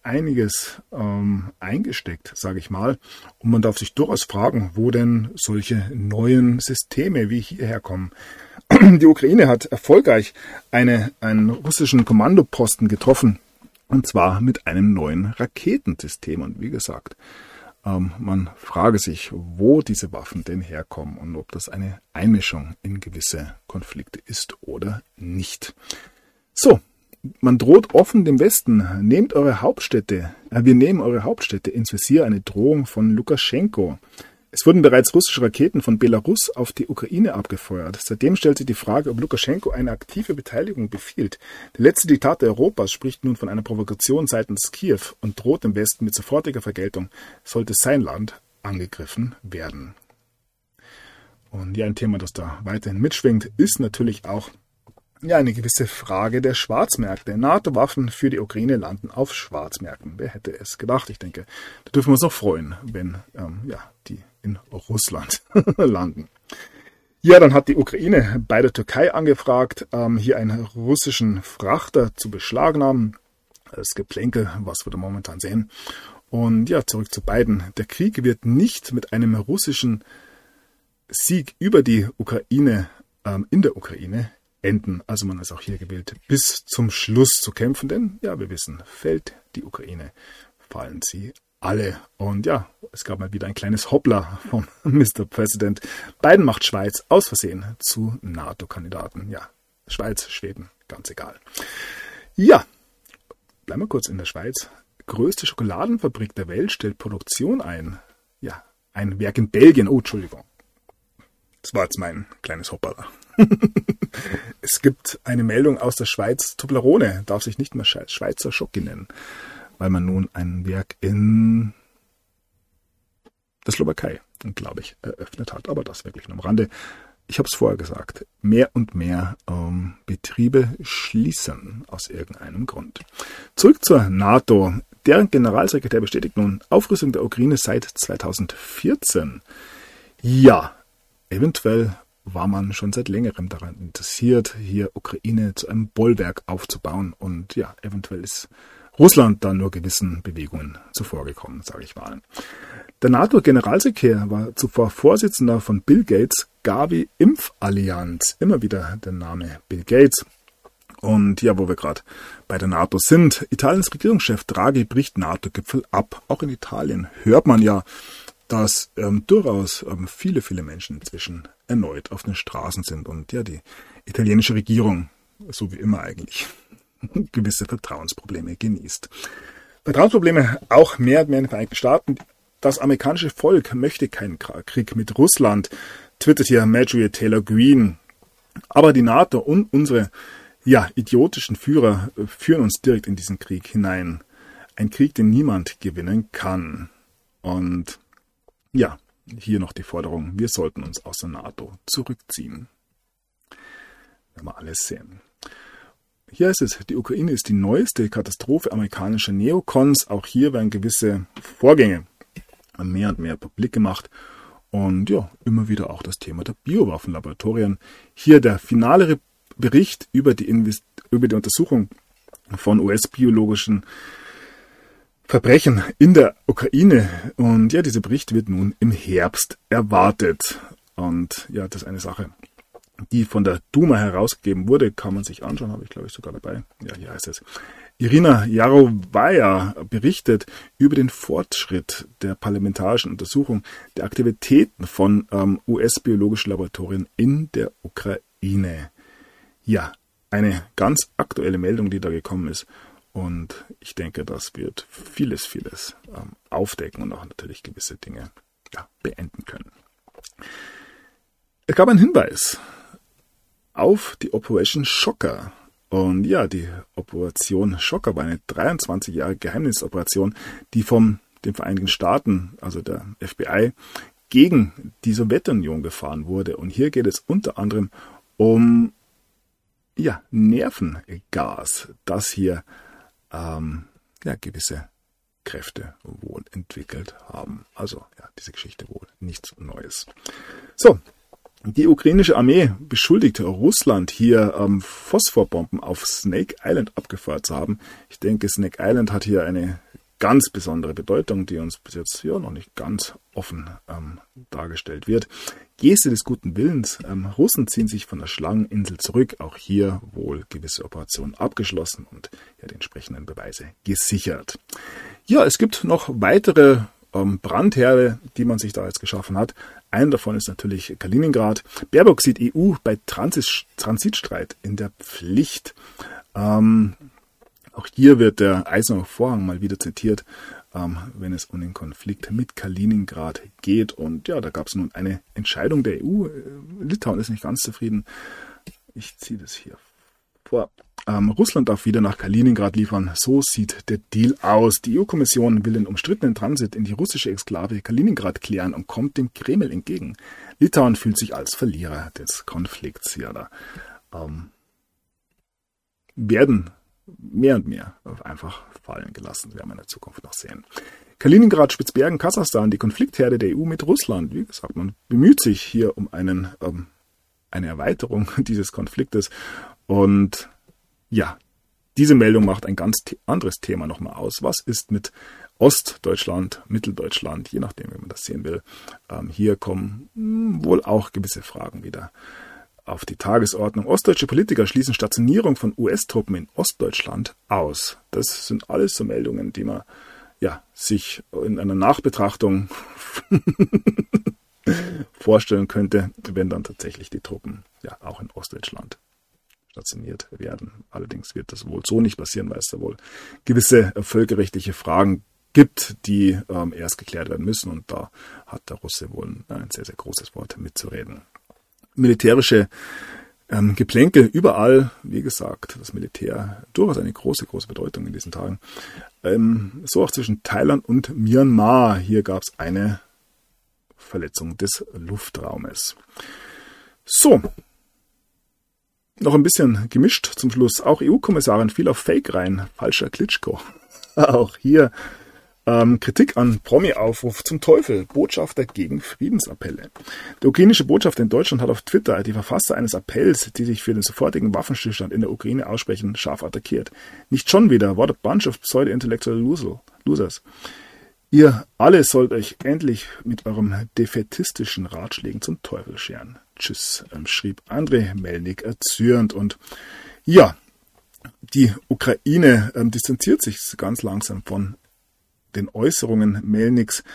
eingesteckt, sage ich mal. Und man darf sich durchaus fragen, wo denn solche neuen Systeme wie hierher kommen. Die Ukraine hat erfolgreich einen russischen Kommandoposten getroffen, und zwar mit einem neuen Raketensystem. Und wie gesagt, man frage sich, wo diese Waffen denn herkommen und ob das eine Einmischung in gewisse Konflikte ist oder nicht. So, man droht offen dem Westen, wir nehmen eure Hauptstädte ins Visier, eine Drohung von Lukaschenko. Es wurden bereits russische Raketen von Belarus auf die Ukraine abgefeuert. Seitdem stellt sich die Frage, ob Lukaschenko eine aktive Beteiligung befiehlt. Der letzte Diktator Europas spricht nun von einer Provokation seitens Kiew und droht dem Westen mit sofortiger Vergeltung, sollte sein Land angegriffen werden. Und ein Thema, das da weiterhin mitschwingt, ist natürlich auch eine gewisse Frage der Schwarzmärkte. NATO-Waffen für die Ukraine landen auf Schwarzmärkten. Wer hätte es gedacht? Ich denke, da dürfen wir uns noch freuen, wenn die in Russland landen. Ja, dann hat die Ukraine bei der Türkei angefragt, hier einen russischen Frachter zu beschlagnahmen. Das Geplänkel, was wir da momentan sehen. Und ja, zurück zu Biden. Der Krieg wird nicht mit einem russischen Sieg über die Ukraine, in der Ukraine enden. Also man ist auch hier gewillt, bis zum Schluss zu kämpfen, denn ja, wir wissen, fällt die Ukraine, fallen sie alle. Und ja, es gab mal wieder ein kleines Hoppla vom Mr. President. Biden macht Schweiz aus Versehen zu NATO-Kandidaten. Ja, Schweiz, Schweden, ganz egal. Ja, bleiben wir kurz in der Schweiz. Größte Schokoladenfabrik der Welt stellt Produktion ein. Ja, ein Werk in Belgien. Oh, Entschuldigung. Das war jetzt mein kleines Hoppala. Es gibt eine Meldung aus der Schweiz. Toblerone darf sich nicht mehr Schweizer Schoki nennen, weil man nun ein Werk in der Slowakei, glaube ich, eröffnet hat. Aber das wirklich nur am Rande. Ich habe es vorher gesagt, mehr und mehr Betriebe schließen aus irgendeinem Grund. Zurück zur NATO. Deren Generalsekretär bestätigt nun Aufrüstung der Ukraine seit 2014. Ja, eventuell war man schon seit längerem daran interessiert, hier Ukraine zu einem Bollwerk aufzubauen. Und ja, eventuell ist Russland da nur gewissen Bewegungen zuvorgekommen, sage ich mal. Der NATO-Generalsekretär war zuvor Vorsitzender von Bill Gates Gavi Impfallianz. Immer wieder der Name Bill Gates. Und ja, wo wir gerade bei der NATO sind, Italiens Regierungschef Draghi bricht NATO-Gipfel ab. Auch in Italien hört man ja, dass durchaus viele Menschen inzwischen erneut auf den Straßen sind und ja, die italienische Regierung, so wie immer eigentlich, gewisse Vertrauensprobleme genießt. Vertrauensprobleme auch mehr in den Vereinigten Staaten. Das amerikanische Volk möchte keinen Krieg mit Russland, twittert hier Marjorie Taylor Greene. Aber die NATO und unsere idiotischen Führer führen uns direkt in diesen Krieg hinein. Ein Krieg, den niemand gewinnen kann. Und ja, hier noch die Forderung, wir sollten uns aus der NATO zurückziehen. Werden wir alles sehen. Hier ist es, die Ukraine ist die neueste Katastrophe amerikanischer Neokons. Auch hier werden gewisse Vorgänge mehr und mehr publik gemacht. Und ja, immer wieder auch das Thema der Biowaffenlaboratorien. Hier der finale Bericht über die Untersuchung von US-biologischen Verbrechen in der Ukraine. Und ja, dieser Bericht wird nun im Herbst erwartet. Und ja, das ist eine Sache, die von der Duma herausgegeben wurde. Kann man sich anschauen, habe ich glaube ich sogar dabei. Ja, hier heißt es. Irina Jarowaja berichtet über den Fortschritt der parlamentarischen Untersuchung der Aktivitäten von US-biologischen Laboratorien in der Ukraine. Ja, eine ganz aktuelle Meldung, die da gekommen ist. Und ich denke, das wird vieles aufdecken und auch natürlich gewisse Dinge beenden können. Es gab einen Hinweis auf die Operation Shocker. Und ja, die Operation Shocker war eine 23 Jahre Geheimnisoperation, die von den Vereinigten Staaten, also der FBI, gegen die Sowjetunion gefahren wurde. Und hier geht es unter anderem um Nervengas, das hier gewisse Kräfte wohl entwickelt haben. Also diese Geschichte wohl nichts Neues. So, die ukrainische Armee beschuldigt Russland hier Phosphorbomben auf Snake Island abgefeuert zu haben. Ich denke, Snake Island hat hier eine ganz besondere Bedeutung, die uns bis jetzt noch nicht ganz offen dargestellt wird. Geste des guten Willens. Russen ziehen sich von der Schlangeninsel zurück. Auch hier wohl gewisse Operationen abgeschlossen und die entsprechenden Beweise gesichert. Ja, es gibt noch weitere Brandherde, die man sich da jetzt geschaffen hat. Einer davon ist natürlich Kaliningrad. Baerbock sieht EU bei Transitstreit in der Pflicht. Auch hier wird der Eiserne Vorhang mal wieder zitiert, wenn es um den Konflikt mit Kaliningrad geht. Und ja, da gab es nun eine Entscheidung der EU. Litauen ist nicht ganz zufrieden. Ich ziehe das hier vor. Russland darf wieder nach Kaliningrad liefern. So sieht der Deal aus. Die EU-Kommission will den umstrittenen Transit in die russische Exklave Kaliningrad klären und kommt dem Kreml entgegen. Litauen fühlt sich als Verlierer des Konflikts. Ja, da werden mehr und mehr einfach fallen gelassen. Wir werden in der Zukunft noch sehen. Kaliningrad, Spitzbergen, Kasachstan, die Konfliktherde der EU mit Russland. Wie gesagt, man bemüht sich hier um eine Erweiterung dieses Konfliktes. Und ja, diese Meldung macht ein ganz anderes Thema nochmal aus. Was ist mit Ostdeutschland, Mitteldeutschland, je nachdem, wie man das sehen will. Hier kommen wohl auch gewisse Fragen wieder auf die Tagesordnung. Ostdeutsche Politiker schließen Stationierung von US-Truppen in Ostdeutschland aus. Das sind alles so Meldungen, die man sich in einer Nachbetrachtung vorstellen könnte, wenn dann tatsächlich die Truppen auch in Ostdeutschland stationiert werden. Allerdings wird das wohl so nicht passieren, weil es da wohl gewisse völkerrechtliche Fragen gibt, die erst geklärt werden müssen. Und da hat der Russe wohl ein sehr, sehr großes Wort mitzureden. Militärische Geplänkel überall, wie gesagt, das Militär durchaus eine große, große Bedeutung in diesen Tagen. So auch zwischen Thailand und Myanmar. Hier gab es eine Verletzung des Luftraumes. So, noch ein bisschen gemischt zum Schluss. Auch EU-Kommissarin fiel auf Fake rein. Falscher Klitschko. Auch hier Kritik an Promi-Aufruf zum Teufel. Botschafter gegen Friedensappelle. Der ukrainische Botschafter in Deutschland hat auf Twitter die Verfasser eines Appells, die sich für den sofortigen Waffenstillstand in der Ukraine aussprechen, scharf attackiert. Nicht schon wieder. What a bunch of pseudo-intellectual losers. Ihr alle sollt euch endlich mit eurem defätistischen Ratschlägen zum Teufel scheren. Tschüss, schrieb Andrei Melnik erzürnt. Und ja, die Ukraine distanziert sich ganz langsam von den Äußerungen Melniks.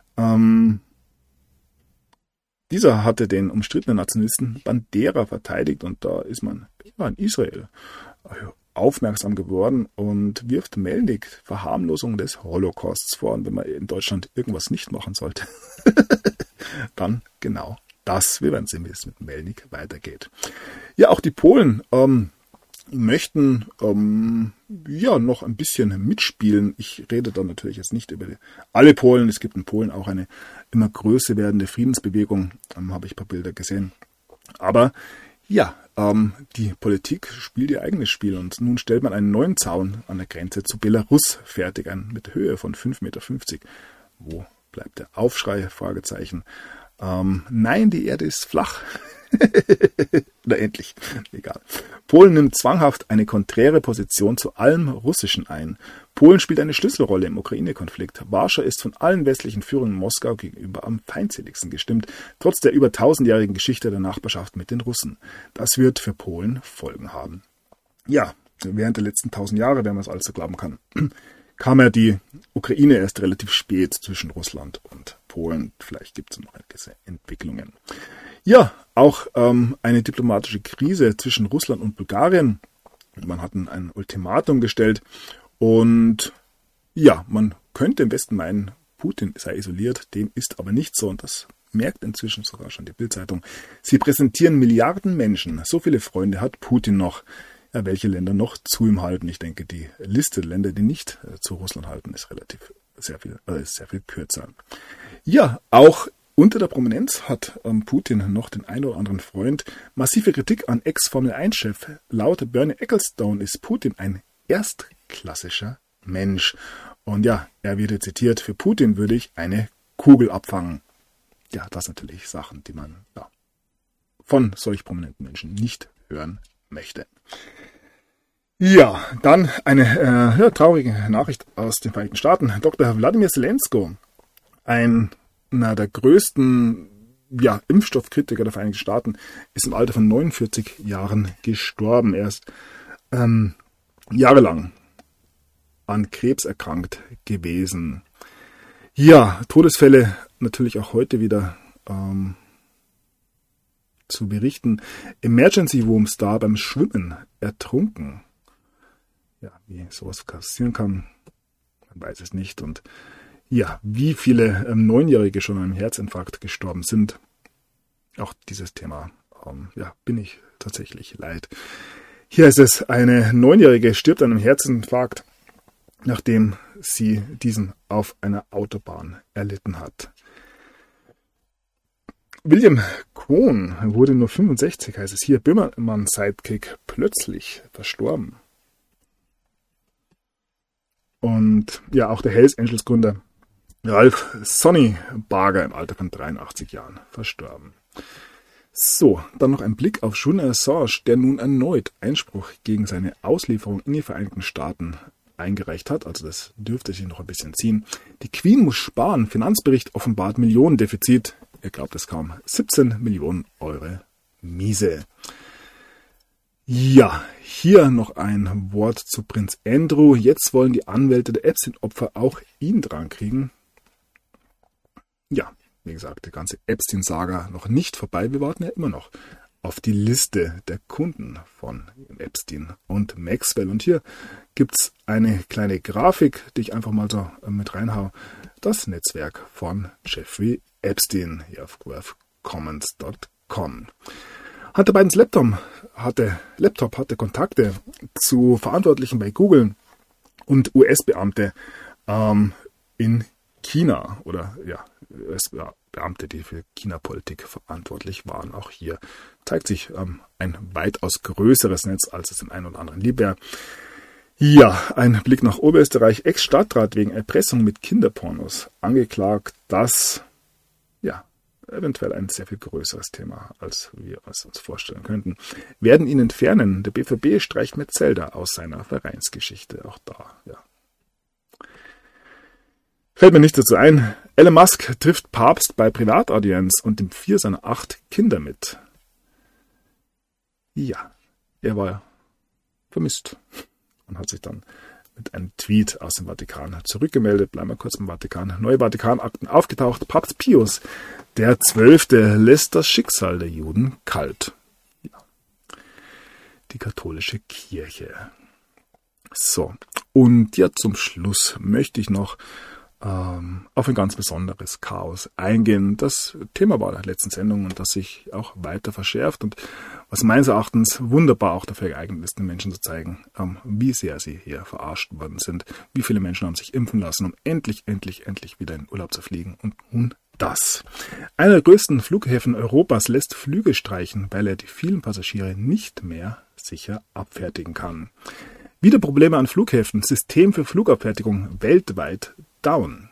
Dieser hatte den umstrittenen Nationalisten Bandera verteidigt und da ist man in Israel aufmerksam geworden und wirft Melnik Verharmlosung des Holocausts vor. Und wenn man in Deutschland irgendwas nicht machen sollte, dann genau das. Wir werden sehen, wie es mit Melnik weitergeht. Ja, auch die Polen möchten noch ein bisschen mitspielen. Ich rede da natürlich jetzt nicht über alle Polen. Es gibt in Polen auch eine immer größer werdende Friedensbewegung. Habe ich ein paar Bilder gesehen. Aber ja, die Politik spielt ihr eigenes Spiel und nun stellt man einen neuen Zaun an der Grenze zu Belarus fertig, mit Höhe von 5,50 Meter. Wo bleibt der Aufschrei? Fragezeichen. Nein, die Erde ist flach. Oder endlich. Egal. Polen nimmt zwanghaft eine konträre Position zu allem Russischen ein. Polen spielt eine Schlüsselrolle im Ukraine-Konflikt. Warschau ist von allen westlichen Führungen Moskau gegenüber am feindseligsten gestimmt, trotz der über 1000-jährigen Geschichte der Nachbarschaft mit den Russen. Das wird für Polen Folgen haben. Ja, während der letzten 1000 Jahre, wenn man es alles so glauben kann, kam ja die Ukraine erst relativ spät zwischen Russland und Polen. Vielleicht gibt es noch gewisse Entwicklungen. Ja, auch eine diplomatische Krise zwischen Russland und Bulgarien. Man hat ein Ultimatum gestellt und ja, man könnte im Westen meinen, Putin sei isoliert, dem ist aber nicht so und das merkt inzwischen sogar schon die Bild-Zeitung. Sie präsentieren Milliarden Menschen, so viele Freunde hat Putin noch. Ja, welche Länder noch zu ihm halten? Ich denke, die Liste der Länder, die nicht zu Russland halten, ist sehr viel kürzer. Ja, auch unter der Prominenz hat Putin noch den einen oder anderen Freund. Massive Kritik an Ex-Formel-1-Chef. Laut Bernie Ecclestone ist Putin ein erstklassischer Mensch. Und ja, er wird zitiert, für Putin würde ich eine Kugel abfangen. Ja, das sind natürlich Sachen, die man von solch prominenten Menschen nicht hören möchte. Ja, dann eine traurige Nachricht aus den Vereinigten Staaten. Dr. Wladimir Zelensko, einer der größten Impfstoffkritiker der Vereinigten Staaten, ist im Alter von 49 Jahren gestorben. Er ist jahrelang an Krebs erkrankt gewesen. Ja, Todesfälle natürlich auch heute wieder zu berichten. Emergency Room Star beim Schwimmen ertrunken. Ja, wie sowas passieren kann, man weiß es nicht. Und ja, wie viele 9-Jährige schon an einem Herzinfarkt gestorben sind. Auch dieses Thema, bin ich tatsächlich leid. Hier ist es, eine 9-Jährige stirbt an einem Herzinfarkt, nachdem sie diesen auf einer Autobahn erlitten hat. William Cohn wurde nur 65, heißt es hier, Böhmermann-Sidekick, plötzlich verstorben. Und ja, auch der Hells Angels Gründer Ralph Sonny Barger im Alter von 83 Jahren verstorben. So, dann noch ein Blick auf Julian Assange, der nun erneut Einspruch gegen seine Auslieferung in die Vereinigten Staaten eingereicht hat. Also das dürfte sich noch ein bisschen ziehen. Die Queen muss sparen. Finanzbericht offenbart Millionendefizit. Ihr glaubt es kaum. 17 Millionen Euro miese. Ja, hier noch ein Wort zu Prinz Andrew. Jetzt wollen die Anwälte der Epstein-Opfer auch ihn dran kriegen. Ja, wie gesagt, die ganze Epstein-Saga noch nicht vorbei. Wir warten ja immer noch auf die Liste der Kunden von Epstein und Maxwell. Und hier gibt's eine kleine Grafik, die ich einfach mal so mit reinhaue. Das Netzwerk von Jeffrey Epstein hier auf GraphCommons.com. Hunter Bidens Laptop hatte Kontakte zu Verantwortlichen bei Google und US-Beamte in China oder US-Beamte, die für China-Politik verantwortlich waren. Auch hier zeigt sich ein weitaus größeres Netz, als es im einen oder anderen lieb wäre. Ja, ein Blick nach Oberösterreich. Ex-Stadtrat wegen Erpressung mit Kinderpornos angeklagt. Das, eventuell ein sehr viel größeres Thema, als wir es uns vorstellen könnten. Werden ihn entfernen. Der BVB streicht Metzelder aus seiner Vereinsgeschichte. Auch da, fällt mir nicht dazu ein. Elon Musk trifft Papst bei Privataudienz und nimmt 4 seiner 8 Kinder mit. Ja, er war vermisst und hat sich dann mit einem Tweet aus dem Vatikan zurückgemeldet. Bleiben wir kurz im Vatikan. Neue Vatikanakten aufgetaucht. Papst Pius der 12. lässt das Schicksal der Juden kalt. Ja. Die katholische Kirche. So, und ja, zum Schluss möchte ich noch auf ein ganz besonderes Chaos eingehen. Das Thema war der letzten Sendung und das sich auch weiter verschärft und was meines Erachtens wunderbar auch dafür geeignet ist, den Menschen zu zeigen, wie sehr sie hier verarscht worden sind. Wie viele Menschen haben sich impfen lassen, um endlich wieder in Urlaub zu fliegen. Und nun das. Einer der größten Flughäfen Europas lässt Flüge streichen, weil er die vielen Passagiere nicht mehr sicher abfertigen kann. Wieder Probleme an Flughäfen. System für Flugabfertigung weltweit down.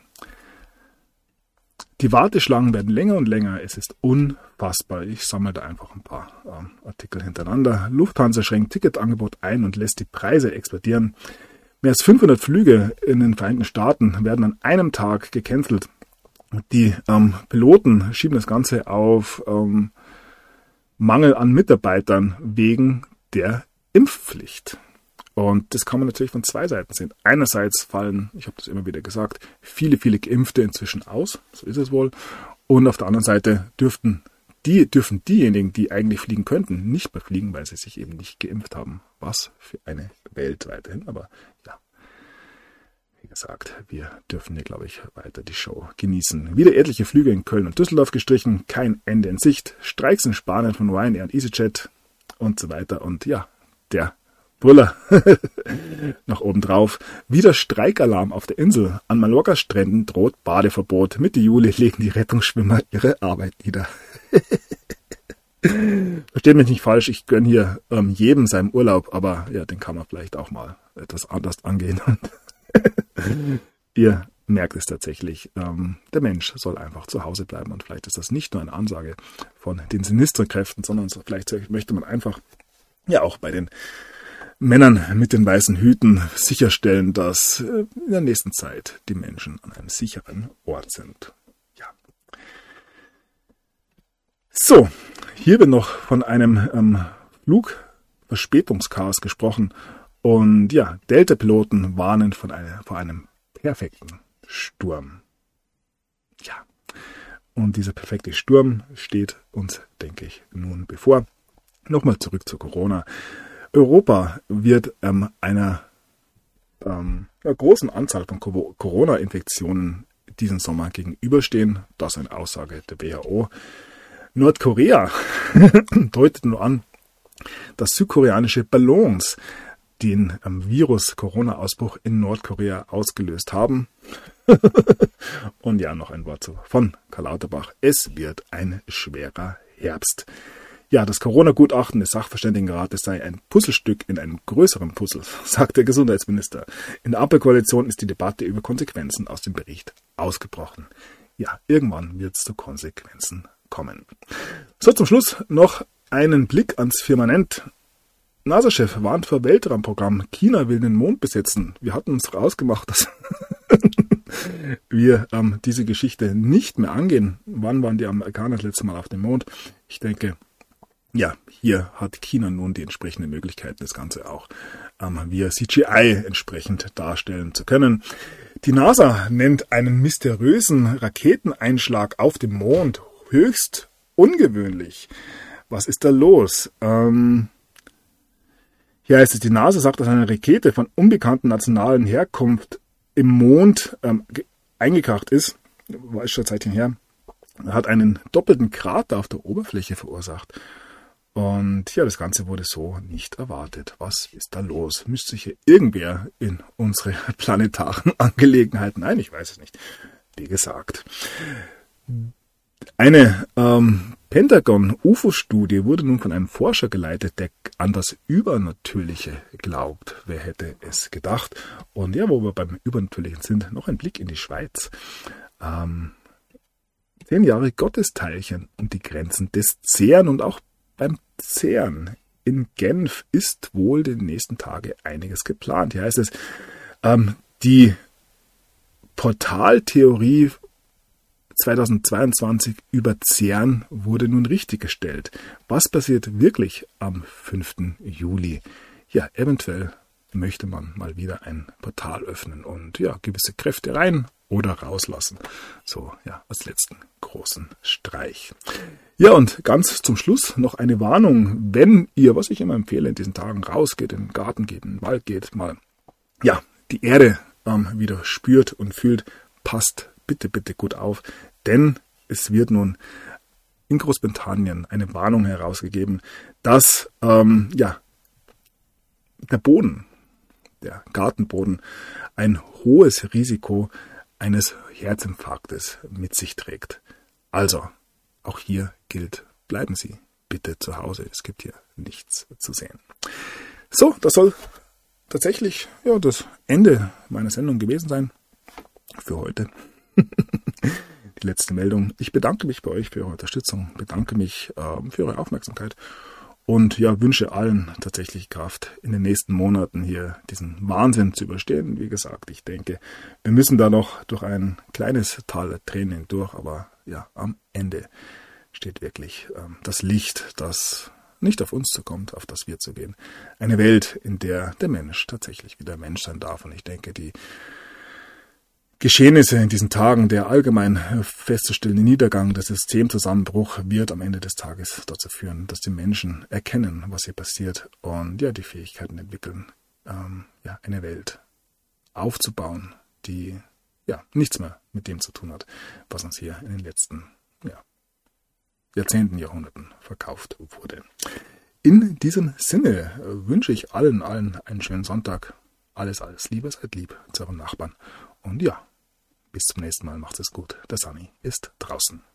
Die Warteschlangen werden länger und länger. Es ist unfassbar. Ich sammle da einfach ein paar Artikel hintereinander. Lufthansa schränkt Ticketangebot ein und lässt die Preise explodieren. Mehr als 500 Flüge in den Vereinigten Staaten werden an einem Tag gecancelt. Die Piloten schieben das Ganze auf Mangel an Mitarbeitern wegen der Impfpflicht. Und das kann man natürlich von zwei Seiten sehen. Einerseits fallen, ich habe das immer wieder gesagt, viele Geimpfte inzwischen aus, so ist es wohl. Und auf der anderen Seite dürfen diejenigen, die eigentlich fliegen könnten, nicht mehr fliegen, weil sie sich eben nicht geimpft haben. Was für eine Welt weiterhin. Aber ja, wie gesagt, wir dürfen hier, glaube ich, weiter die Show genießen. Wieder etliche Flüge in Köln und Düsseldorf gestrichen, kein Ende in Sicht. Streiks in Spanien von Ryanair und EasyJet und so weiter. Und ja, der Brüller noch oben drauf. Wieder Streikalarm auf der Insel. An Mallorca-Stränden droht Badeverbot. Mitte Juli legen die Rettungsschwimmer ihre Arbeit nieder. Versteht mich nicht falsch, ich gönne hier jedem seinen Urlaub, aber ja, den kann man vielleicht auch mal etwas anders angehen und Ihr merkt es tatsächlich, der Mensch soll einfach zu Hause bleiben. Und vielleicht ist das nicht nur eine Ansage von den sinistren Kräften, sondern vielleicht möchte man einfach ja auch bei den Männern mit den weißen Hüten sicherstellen, dass in der nächsten Zeit die Menschen an einem sicheren Ort sind. Ja. So, hier wird noch von einem Flugverspätungschaos gesprochen. Und ja, Delta-Piloten warnen vor einem perfekten Sturm. Ja, und dieser perfekte Sturm steht uns, denke ich, nun bevor. Nochmal zurück zu Corona. Europa wird einer großen Anzahl von Corona-Infektionen diesen Sommer gegenüberstehen. Das ist eine Aussage der WHO. Nordkorea deutet nur an, dass südkoreanische Ballons den Virus-Corona-Ausbruch in Nordkorea ausgelöst haben. Und ja, noch ein Wort von Karl Lauterbach. Es wird ein schwerer Herbst. Ja, das Corona-Gutachten des Sachverständigenrates sei ein Puzzlestück in einem größeren Puzzle, sagt der Gesundheitsminister. In der Ampelkoalition ist die Debatte über Konsequenzen aus dem Bericht ausgebrochen. Ja, irgendwann wird es zu Konsequenzen kommen. So, zum Schluss noch einen Blick ans Firmament. NASA-Chef warnt vor Weltraumprogramm. China will den Mond besetzen. Wir hatten uns rausgemacht, dass wir diese Geschichte nicht mehr angehen. Wann waren die Amerikaner das letzte Mal auf dem Mond? Ich denke, ja, hier hat China nun die entsprechenden Möglichkeiten, das Ganze auch via CGI entsprechend darstellen zu können. Die NASA nennt einen mysteriösen Raketeneinschlag auf dem Mond höchst ungewöhnlich. Was ist da los? Hier heißt es, die NASA sagt, dass eine Rakete von unbekannten nationalen Herkunft im Mond eingekracht ist. War schon Zeitchen her. Hat einen doppelten Krater auf der Oberfläche verursacht. Und ja, das Ganze wurde so nicht erwartet. Was ist da los? Müsste sich hier irgendwer in unsere planetaren Angelegenheiten ein? Ich weiß es nicht. Wie gesagt. Eine Pentagon-UFO-Studie wurde nun von einem Forscher geleitet, der an das Übernatürliche glaubt. Wer hätte es gedacht? Und ja, wo wir beim Übernatürlichen sind, noch ein Blick in die Schweiz. 10 Jahre Gottesteilchen und die Grenzen des CERN. Und auch beim CERN in Genf ist wohl in den nächsten Tagen einiges geplant. Hier heißt es, die Portaltheorie 2022 über CERN wurde nun richtiggestellt. Was passiert wirklich am 5. Juli? Ja, eventuell möchte man mal wieder ein Portal öffnen und ja, gewisse Kräfte rein oder rauslassen. So, ja, als letzten großen Streich. Ja, und ganz zum Schluss noch eine Warnung, wenn ihr, was ich immer empfehle, in diesen Tagen rausgeht, in den Garten geht, in den Wald geht, mal, ja, die Erde wieder spürt und fühlt, passt bitte, bitte gut auf, denn es wird nun in Großbritannien eine Warnung herausgegeben, dass der Boden, der Gartenboden, ein hohes Risiko eines Herzinfarktes mit sich trägt. Also, auch hier gilt, bleiben Sie bitte zu Hause. Es gibt hier nichts zu sehen. So, das soll tatsächlich das Ende meiner Sendung gewesen sein für heute. Die letzte Meldung. Ich bedanke mich bei euch für eure Unterstützung, bedanke mich für eure Aufmerksamkeit und ja, wünsche allen tatsächlich Kraft, in den nächsten Monaten hier diesen Wahnsinn zu überstehen. Wie gesagt, ich denke, wir müssen da noch durch ein kleines Tal der Tränen durch, aber ja, am Ende steht wirklich das Licht, das nicht auf uns zukommt, auf das wir zu gehen. Eine Welt, in der der Mensch tatsächlich wieder Mensch sein darf. Und ich denke, die Geschehnisse in diesen Tagen, der allgemein festzustellende Niedergang, der Systemzusammenbruch wird am Ende des Tages dazu führen, dass die Menschen erkennen, was hier passiert und ja, die Fähigkeiten entwickeln, eine Welt aufzubauen, die ja nichts mehr mit dem zu tun hat, was uns hier in den letzten Jahrzehnten, Jahrhunderten verkauft wurde. In diesem Sinne wünsche ich allen einen schönen Sonntag. Alles Liebe, seid lieb zu euren Nachbarn. Und ja, bis zum nächsten Mal. Macht's es gut. Der Sunny ist draußen.